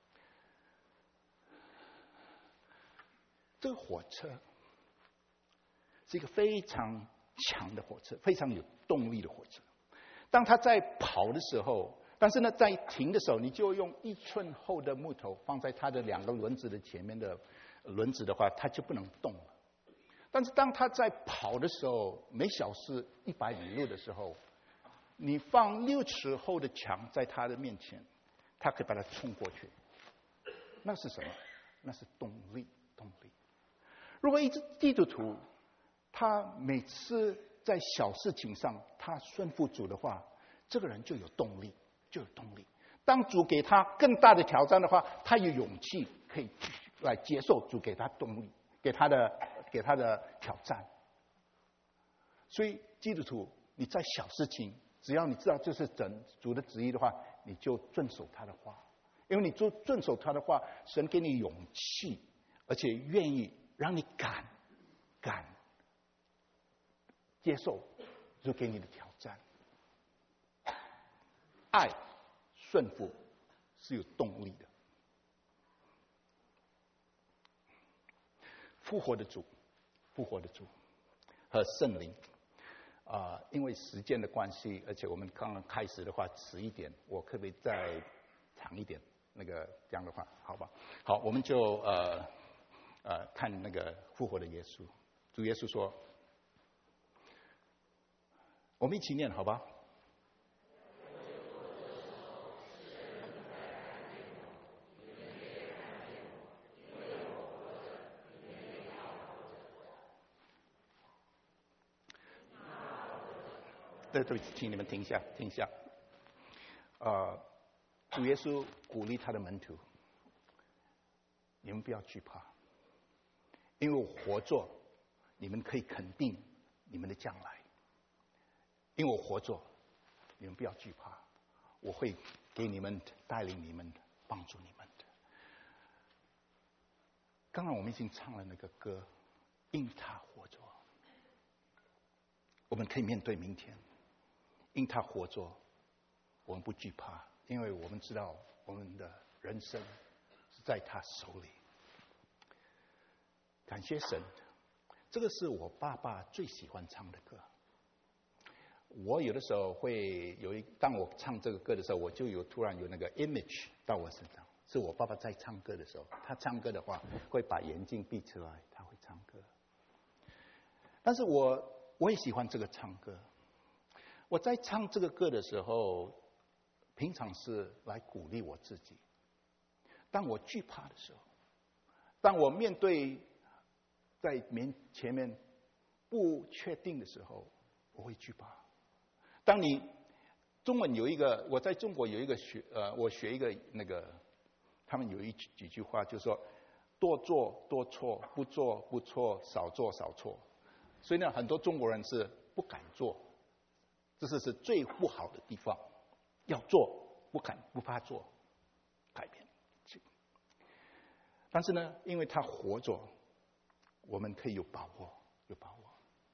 这个火车是一个非常强的火车，非常有动力的火车。当它在跑的时候，但是呢，在停的时候，你就用一寸厚的木头放在它的两个轮子的前面的轮子的话，它就不能动了。但是当它在跑的时候，每小时一百里路的时候，你放六尺厚的墙在它的面前，它可以把它冲过去。那是什么？那是动力，动力。如果一只基督徒，他每次在小事情上他顺服主的话，这个人就有动力，就有动力。当主给他更大的挑战的话，他有勇气可以来接受主给他动力，给他的给他的挑战。所以基督徒，你在小事情，只要你知道这是整主的旨意的话，你就遵守他的话，因为你遵遵守他的话，神给你勇气，而且愿意让你敢敢接受主给你的挑战。爱顺服是有动力的。复活的主，复活的主和圣灵啊、呃，因为时间的关系，而且我们刚刚开始的话迟一点，我可不可以再长一点？那个这样的话，好吧？好，我们就呃呃看那个复活的耶稣。主耶稣说，我们一起念好吧？对对，请你们停一下，停一下。呃，主耶稣鼓励他的门徒，你们不要惧怕，因为我活着，你们可以肯定你们的将来。因为我活着，你们不要惧怕，我会给你们带领你们，帮助你们的。刚刚我们已经唱了那个歌，因他活着，我们可以面对明天。因他活着，我们不惧怕，因为我们知道我们的人生是在他手里。感谢神，这个是我爸爸最喜欢唱的歌。我有的时候会有一，当我唱这个歌的时候，我就有突然有那个 image 到我身上，是我爸爸在唱歌的时候，他唱歌的话会把眼睛闭起来，他会唱歌。但是我我也喜欢这个唱歌。我在唱这个歌的时候， 平常是来鼓励我自己。当我惧怕的时候，当我面对在面前面不确定的时候，我会惧怕。当你中文有一个，我在中国有一个学呃，我学一个那个，他们有一几句话，就是说多做多错，不做不错，少做少错。所以呢，很多中国人是不敢做，这是是最不好的地方。要做不敢不怕做改变。但是呢，因为他活着，我们可以有把握，有把握。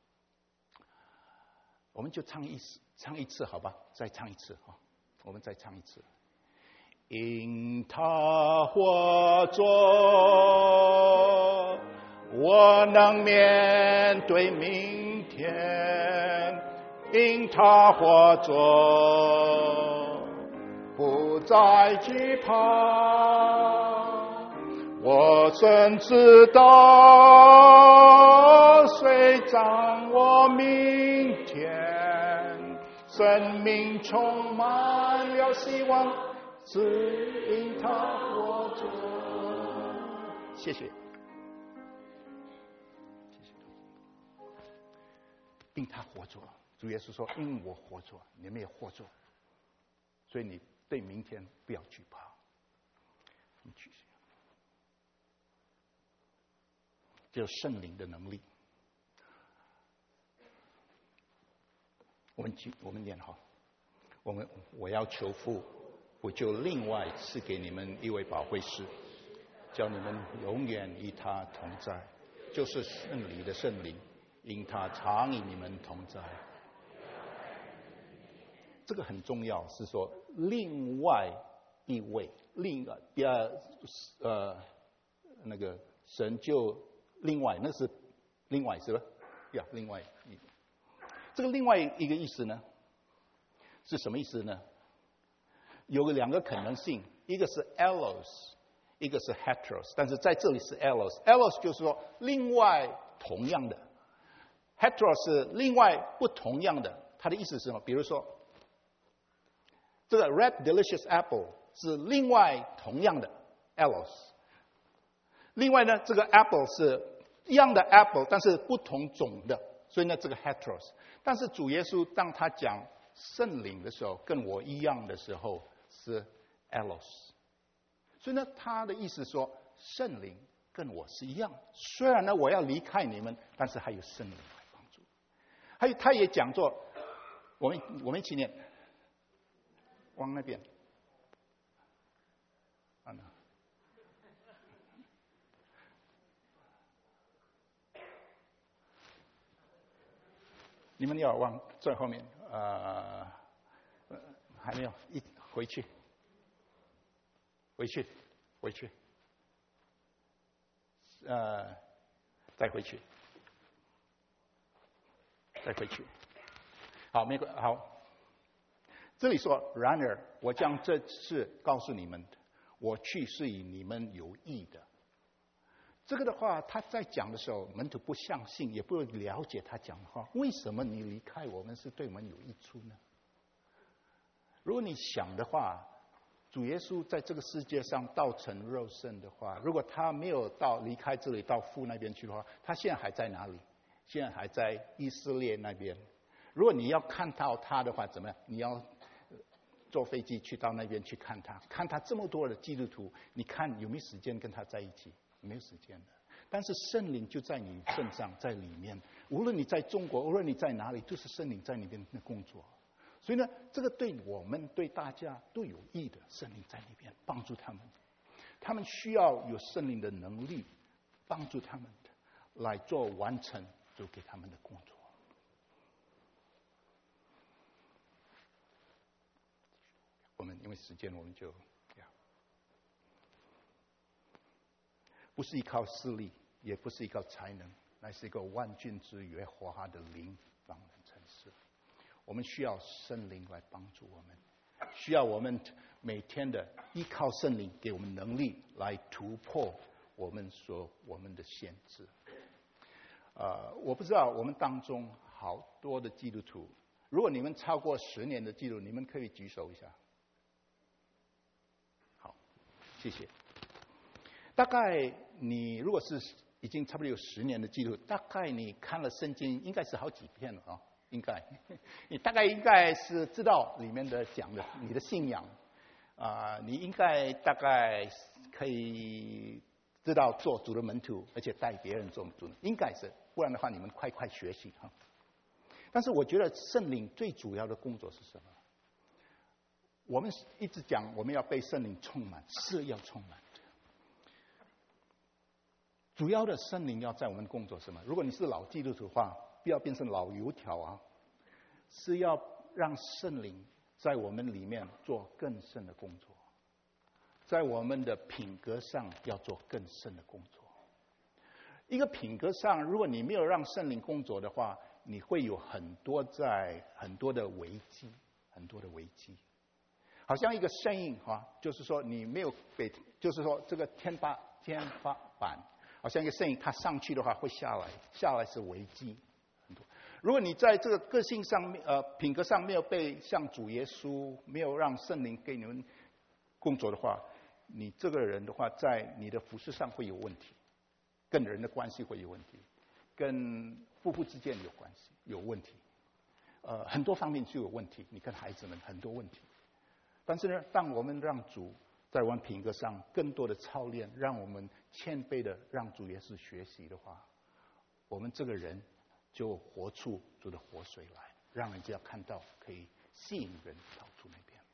我们就唱一次，唱一次好吧？再唱一次哈，我们再唱一次。因他活着，我能面对明天；因他活着，不再惧怕。我真知道，谁掌握明天？生命充满了希望，只因他活着。谢谢。谢谢。因他活着，主耶稣说：“因我活着，你们也活着。”所以你对明天不要惧怕。你去。只有圣灵的能力。我们我们念好，我们我要求父，我就另外赐给你们一位保惠师，叫你们永远与他同在，就是圣灵的圣灵，因他常与你们同在。这个很重要，是说另外一位，另一个第二呃那个神就。另外，那是另外是吧？呀，另外一个，这个另外一个意思呢，是什么意思呢？有两个可能性，一个是 allos， 一个是 heteros， 但是在这里是 allos。allos 就是说另外同样的 ，heteros 是另外不同样的。它的意思是什么？比如说，这个 red delicious apple 是另外同样的 allos。另外呢，这个 apple 是一样的 apple， 但是不同种的，所以呢，这个 heteros。但是主耶稣当他讲圣灵的时候，跟我一样的时候是 allos。所以呢，他的意思说，圣灵跟我是一样，虽然呢我要离开你们，但是还有圣灵来帮助。还有，他也讲做，我们我们一起念，往那边。你们要往最后面，呃，还没有，一回去，回去，回去，呃，再回去，再回去。好，没关好。这里说，然而我将这事告诉你们，我去是以你们有益的。这个的话，他在讲的时候，门徒不相信，也不了解他讲的话。为什么你离开我们是对我们有益处呢？如果你想的话，主耶稣在这个世界上道成肉身的话，如果他没有到离开这里到父那边去的话，他现在还在哪里？现在还在以色列那边。如果你要看到他的话，怎么样？你要坐飞机去到那边去看他，看他这么多的基督徒，你看有没有时间跟他在一起？没有时间的，但是圣灵就在你身上，在里面。无论你在中国，无论你在哪里，就是圣灵在里面的工作。所以呢，这个对我们、对大家都有益的。圣灵在里面帮助他们，他们需要有圣灵的能力帮助他们来做完成主给他们的工作。我们因为时间，我们就。不是依靠势力，也不是依靠才能，乃是一个万军之耶和华的灵帮人成事。我们需要圣灵来帮助我们，需要我们每天的依靠圣灵，给我们能力来突破我们所我们的限制。呃，我不知道我们当中好多的基督徒，如果你们超过十年的基督徒，你们可以举手一下。 谢谢。大概你如果是已经差不多有十年的记录，大概你看了圣经应该是好几遍了啊，应该，你大概应该是知道里面的讲的你的信仰啊、呃，你应该大概可以知道做主的门徒，而且带别人做主，应该是，不然的话你们快快学习哈。但是我觉得圣灵最主要的工作是什么？我们一直讲我们要被圣灵充满，是要充满。主要的圣灵要在我们工作什么？如果你是老基督徒的话，不要变成老油条啊，是要让圣灵在我们里面做更深的工作，在我们的品格上要做更深的工作。一个品格上，如果你没有让圣灵工作的话，你会有很多在很多的危机，很多的危机。好像一个声音哈，就是说你没有被，就是说这个天花天花板。好像一个声音，它上去的话会下来，下来是危机很多。如果你在这个个性上面、呃品格上没有被像主耶稣，没有让圣灵给你们工作的话，你这个人的话，在你的服事上会有问题，跟人的关系会有问题，跟夫妇之间有关系有问题，呃很多方面就有问题。你跟孩子们很多问题，但是呢，当我们让主在我们品格上更多的操练，让我们谦卑的让主耶稣学习的话，我们这个人就活出主的活水来，让人家看到，可以吸引人跑出那边。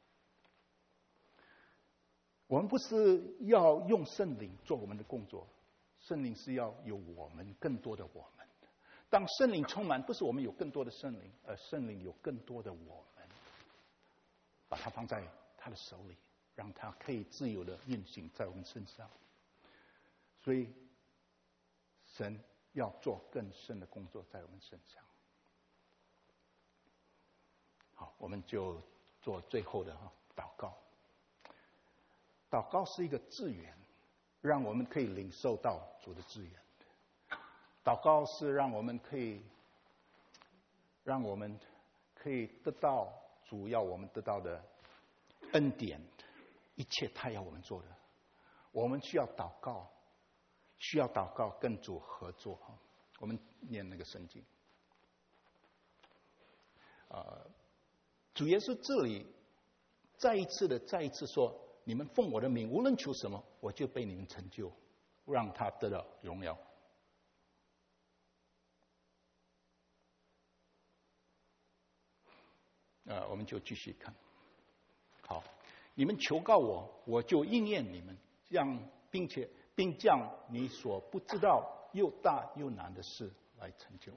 我们不是要用圣灵做我们的工作，圣灵是要有我们更多的我们。当圣灵充满，不是我们有更多的圣灵，而圣灵有更多的我们，把它放在他的手里，让它可以自由的运行在我们身上。所以神要做更深的工作在我们身上。好，我们就做最后的祷告。祷告是一个资源，让我们可以领受到主的资源。祷告是让我们可以让我们可以得到主要我们得到的恩典，一切他要我们做的。我们需要祷告，需要祷告跟主合作。我们念那个圣经，呃，主耶稣这里再一次的再一次说，你们奉我的名无论求什么，我就被你们成就，让他得到荣耀。呃，我们就继续看。好，你们求告我，我就应验你们，让并且并将你所不知道又大又难的事来成就。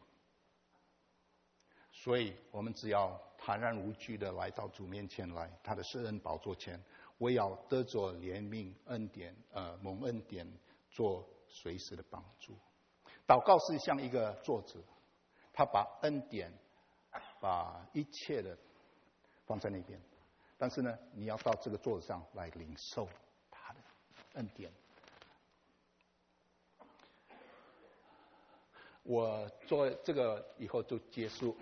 所以我们只要坦然无惧的来到主面前来，他的施恩宝座前，我要得着怜悯恩典，呃，蒙恩典做随时的帮助。祷告是像一个桌子，他把恩典，把一切的放在那边，但是呢，你要到这个桌子上来领受他的恩典。我做这个以后就结束。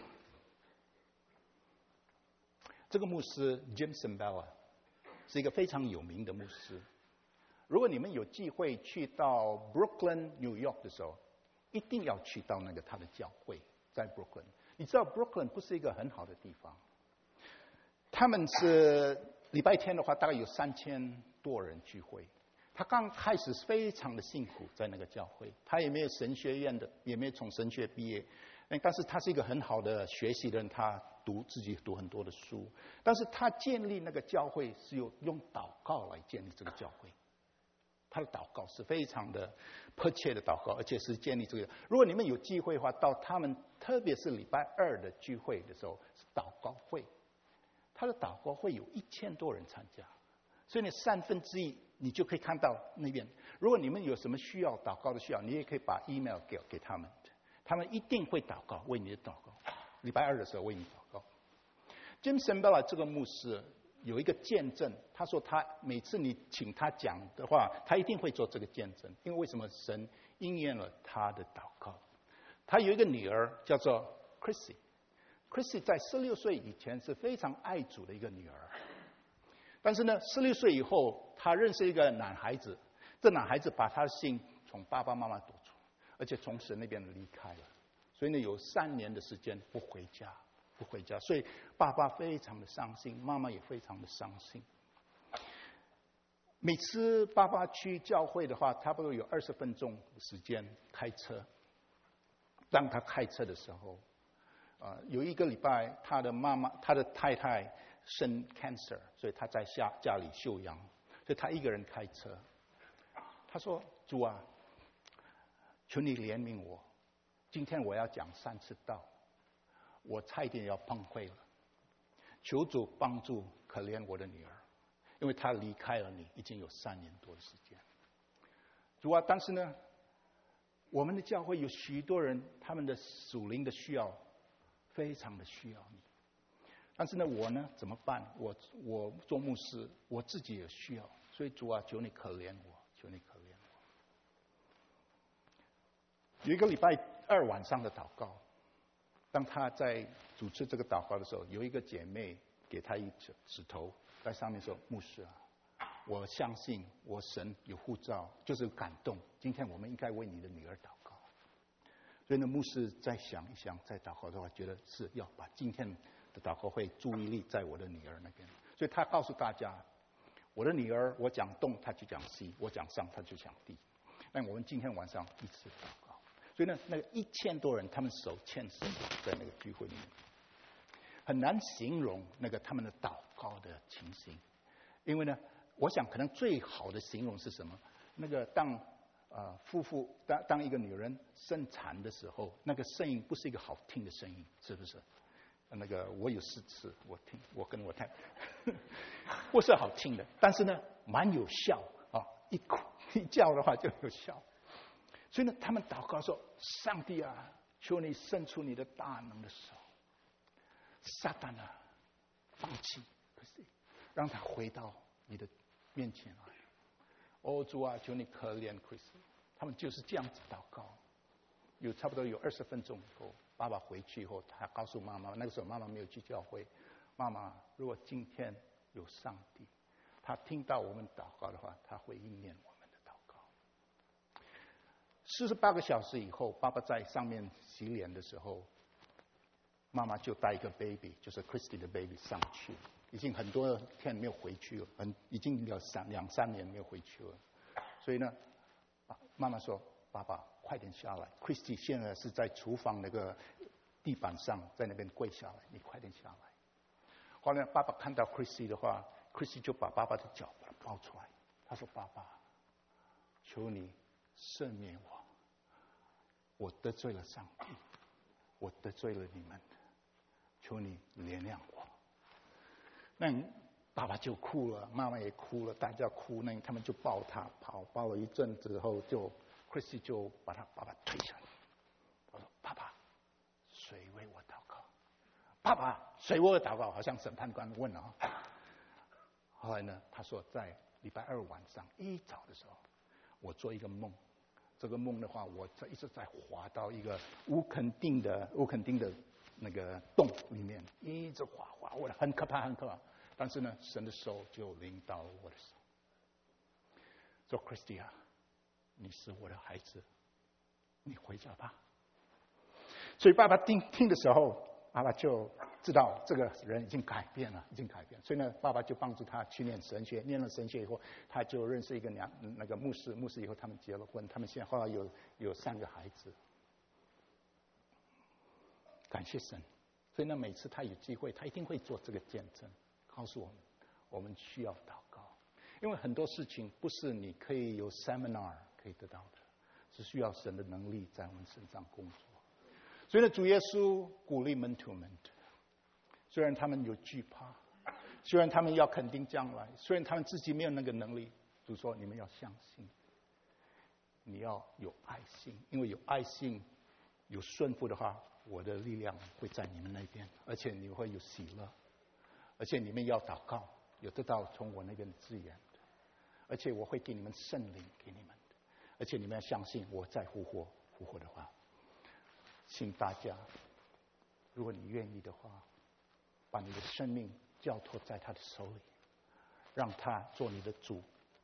这个牧师 Jim Cymbala 是一个非常有名的牧师。如果你们有机会去到 Brooklyn, New York 的时候，一定要去到那个他的教会，在 Brooklyn。你知道 Brooklyn 不是一个很好的地方，他们是礼拜天的话，大概有三千多人聚会。他刚开始非常的辛苦，在那个教会，他也没有神学院的，也没有从神学毕业，但是他是一个很好的学习的人，他读自己读很多的书，但是他建立那个教会是有用祷告来建立这个教会。他的祷告是非常的迫切的祷告，而且是建立这个。如果你们有机会的话，到他们特别是礼拜二的聚会的时候，是祷告会，他的祷告会有一千多人参加，所以你三分之一你就可以看到那边。如果你们有什么需要祷告的需要，你也可以把 email 给给他们，他们一定会祷告，为你的祷告。礼拜二的时候为你祷告。Jim Cymbala 这个牧师有一个见证，他说他每次你请他讲的话，他一定会做这个见证，因为为什么？神应验了他的祷告。他有一个女儿叫做 Chrissy，Chrissy 在十六岁以前是非常爱主的一个女儿，但是呢，十六岁以后， 他认识一个男孩子，这男孩子把他的心从爸爸妈妈夺走，而且从神那边离开了，所以呢有三年的时间不回家，不回家，所以爸爸非常的伤心，妈妈也非常的伤心。每次爸爸去教会的话，差不多有二十分钟的时间开车。当他开车的时候，呃，有一个礼拜，他的妈妈、他的太太生 cancer， 所以他在家家里休养，所以他一个人开车。他说：“主啊，求你怜悯我，今天我要讲三次道，我差一点要崩溃了。求主帮助可怜我的女儿。”因为他离开了你已经有三年多的时间，主啊，但是呢，我们的教会有许多人，他们的属灵的需要非常的需要你，但是呢，我呢怎么办？我我做牧师，我自己也需要，所以主啊，求你可怜我，求你可怜我。有一个礼拜二晚上的祷告，当他在主持这个祷告的时候，有一个姐妹给他一指指头。在上面说，牧师啊，我相信我神有护照，就是感动。今天我们应该为你的女儿祷告。所以呢，牧师再想一想，再祷告的话，觉得是要把今天的祷告会注意力在我的女儿那边。所以他告诉大家，我的女儿，我讲东，他就讲西；我讲上，他就讲地。那我们今天晚上一起祷告。所以呢，那个一千多人，他们手牵手在那个聚会里面。很难形容那个他们的祷告的情形，因为呢，我想可能最好的形容是什么？那个当呃夫妇当当一个女人生产的时候，那个声音不是一个好听的声音，是不是？那个我有四次，我听我跟我太太不是好听的，但是呢，蛮有效啊！一哭一叫的话就有效。所以呢，他们祷告说：“上帝啊，求你伸出你的大能的手。”撒旦啊，放弃，可是让他回到你的面前来。哦，主啊，求你可怜 Chris。他们就是这样子祷告。有差不多有二十分钟以后，爸爸回去以后，他告诉妈妈，那个时候妈妈没有去教会。妈妈，如果今天有上帝，他听到我们祷告的话，他会应验我们的祷告。四十八个小时以后，爸爸在上面洗脸的时候。妈妈就带一个 baby， 就是 Christy 的 baby 上去，已经很多天没有回去了，很已经有三两三年没有回去了。所以呢，妈妈说：“爸爸，快点下来 ！Christy 现在是在厨房那个地板上，在那边跪下来，你快点下来。”后来爸爸看到 Christy 的话 ，Christy 就把爸爸的脚把他抱出来，他说：“爸爸，求你赦免我，我得罪了上帝，我得罪了你们。”求你原谅我。那爸爸就哭了，妈妈也哭了，大家哭，那他们就抱他跑，抱了一阵之后，就 Christy 就把他爸爸推下来。我说：“爸爸，谁为我祷告？”爸爸，谁为我祷告？好像审判官问啊。后来呢，他说在礼拜二晚上一早的时候，我做一个梦。这个梦的话，我一直在滑到一个乌肯丁的乌肯丁的。那个洞里面一直滑滑，我很可怕，很可怕。但是呢，神的手就领到我的手，说 ：“Christy 啊，你是我的孩子，你回家吧。”所以爸爸听听的时候，爸爸就知道这个人已经改变了，已经改变。所以呢，爸爸就帮助他去念神学，念了神学以后，他就认识一个娘那个牧师，牧师以后他们结了婚，他们现在后来有有三个孩子。感谢神，所以呢，每次他有机会，他一定会做这个见证，告诉我们，我们需要祷告，因为很多事情不是你可以有 seminar 可以得到的，是需要神的能力在我们身上工作。所以呢，主耶稣鼓励门徒们，虽然他们有惧怕，虽然他们要肯定将来，虽然他们自己没有那个能力，主说你们要相信，你要有爱心，因为有爱心，有顺服的话。我的力量会在你们那边，而且你会有喜乐，而且你们要祷告，有得到从我那边的资源，而且我会给你们圣灵给你们，而且你们要相信我在复活，复活的话，请大家，如果你愿意的话，把你的生命交托在他的手里，让他做你的主，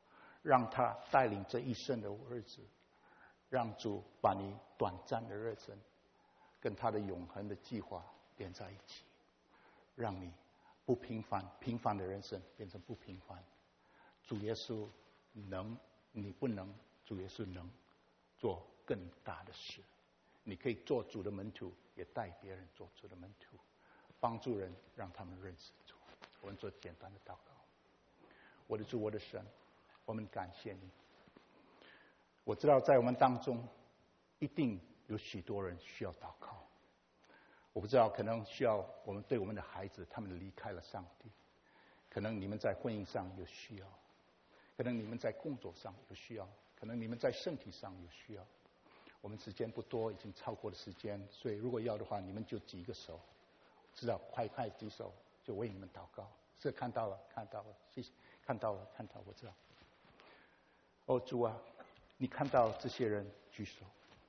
让他带领这一生的日子，让主把你短暂的人生跟他的永恒的计划连在一起，让你不平凡平凡的人生变成不平凡。主耶稣能，你不能，主耶稣能做更大的事。你可以做主的门徒，也带别人做主的门徒，帮助人，让他们认识主。我们做简单的祷告。我的主，我的神，我们感谢你。我知道在我们当中一定有许多人需要祷告，我不知道可能需要我们对我们的孩子，他们离开了上帝，可能你们在婚姻上有需要，可能你们在工作上有需要，可能你们在身体上有需要。我们时间不多，已经超过了时间，所以如果要的话，你们就举一个手，知道快快举手，就为你们祷告。是看到了，看到了，谢谢，看到了，看到了，我知道。哦，主啊，你看到这些人举手，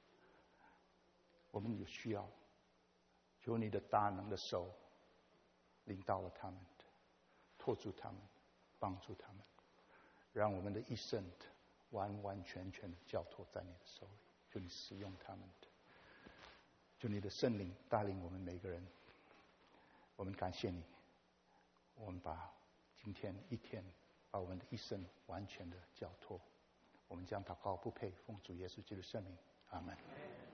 我们有需要，求你的大能的手领导了他们，托住他们，帮助他们，让我们的一生完完全全的交托在你的手里。求你使用他们，求你的圣灵带领我们每个人。我们感谢你，我们把今天一天把我们的一生完全的交托。我们将祷告不配奉主耶稣基督的圣名，阿门。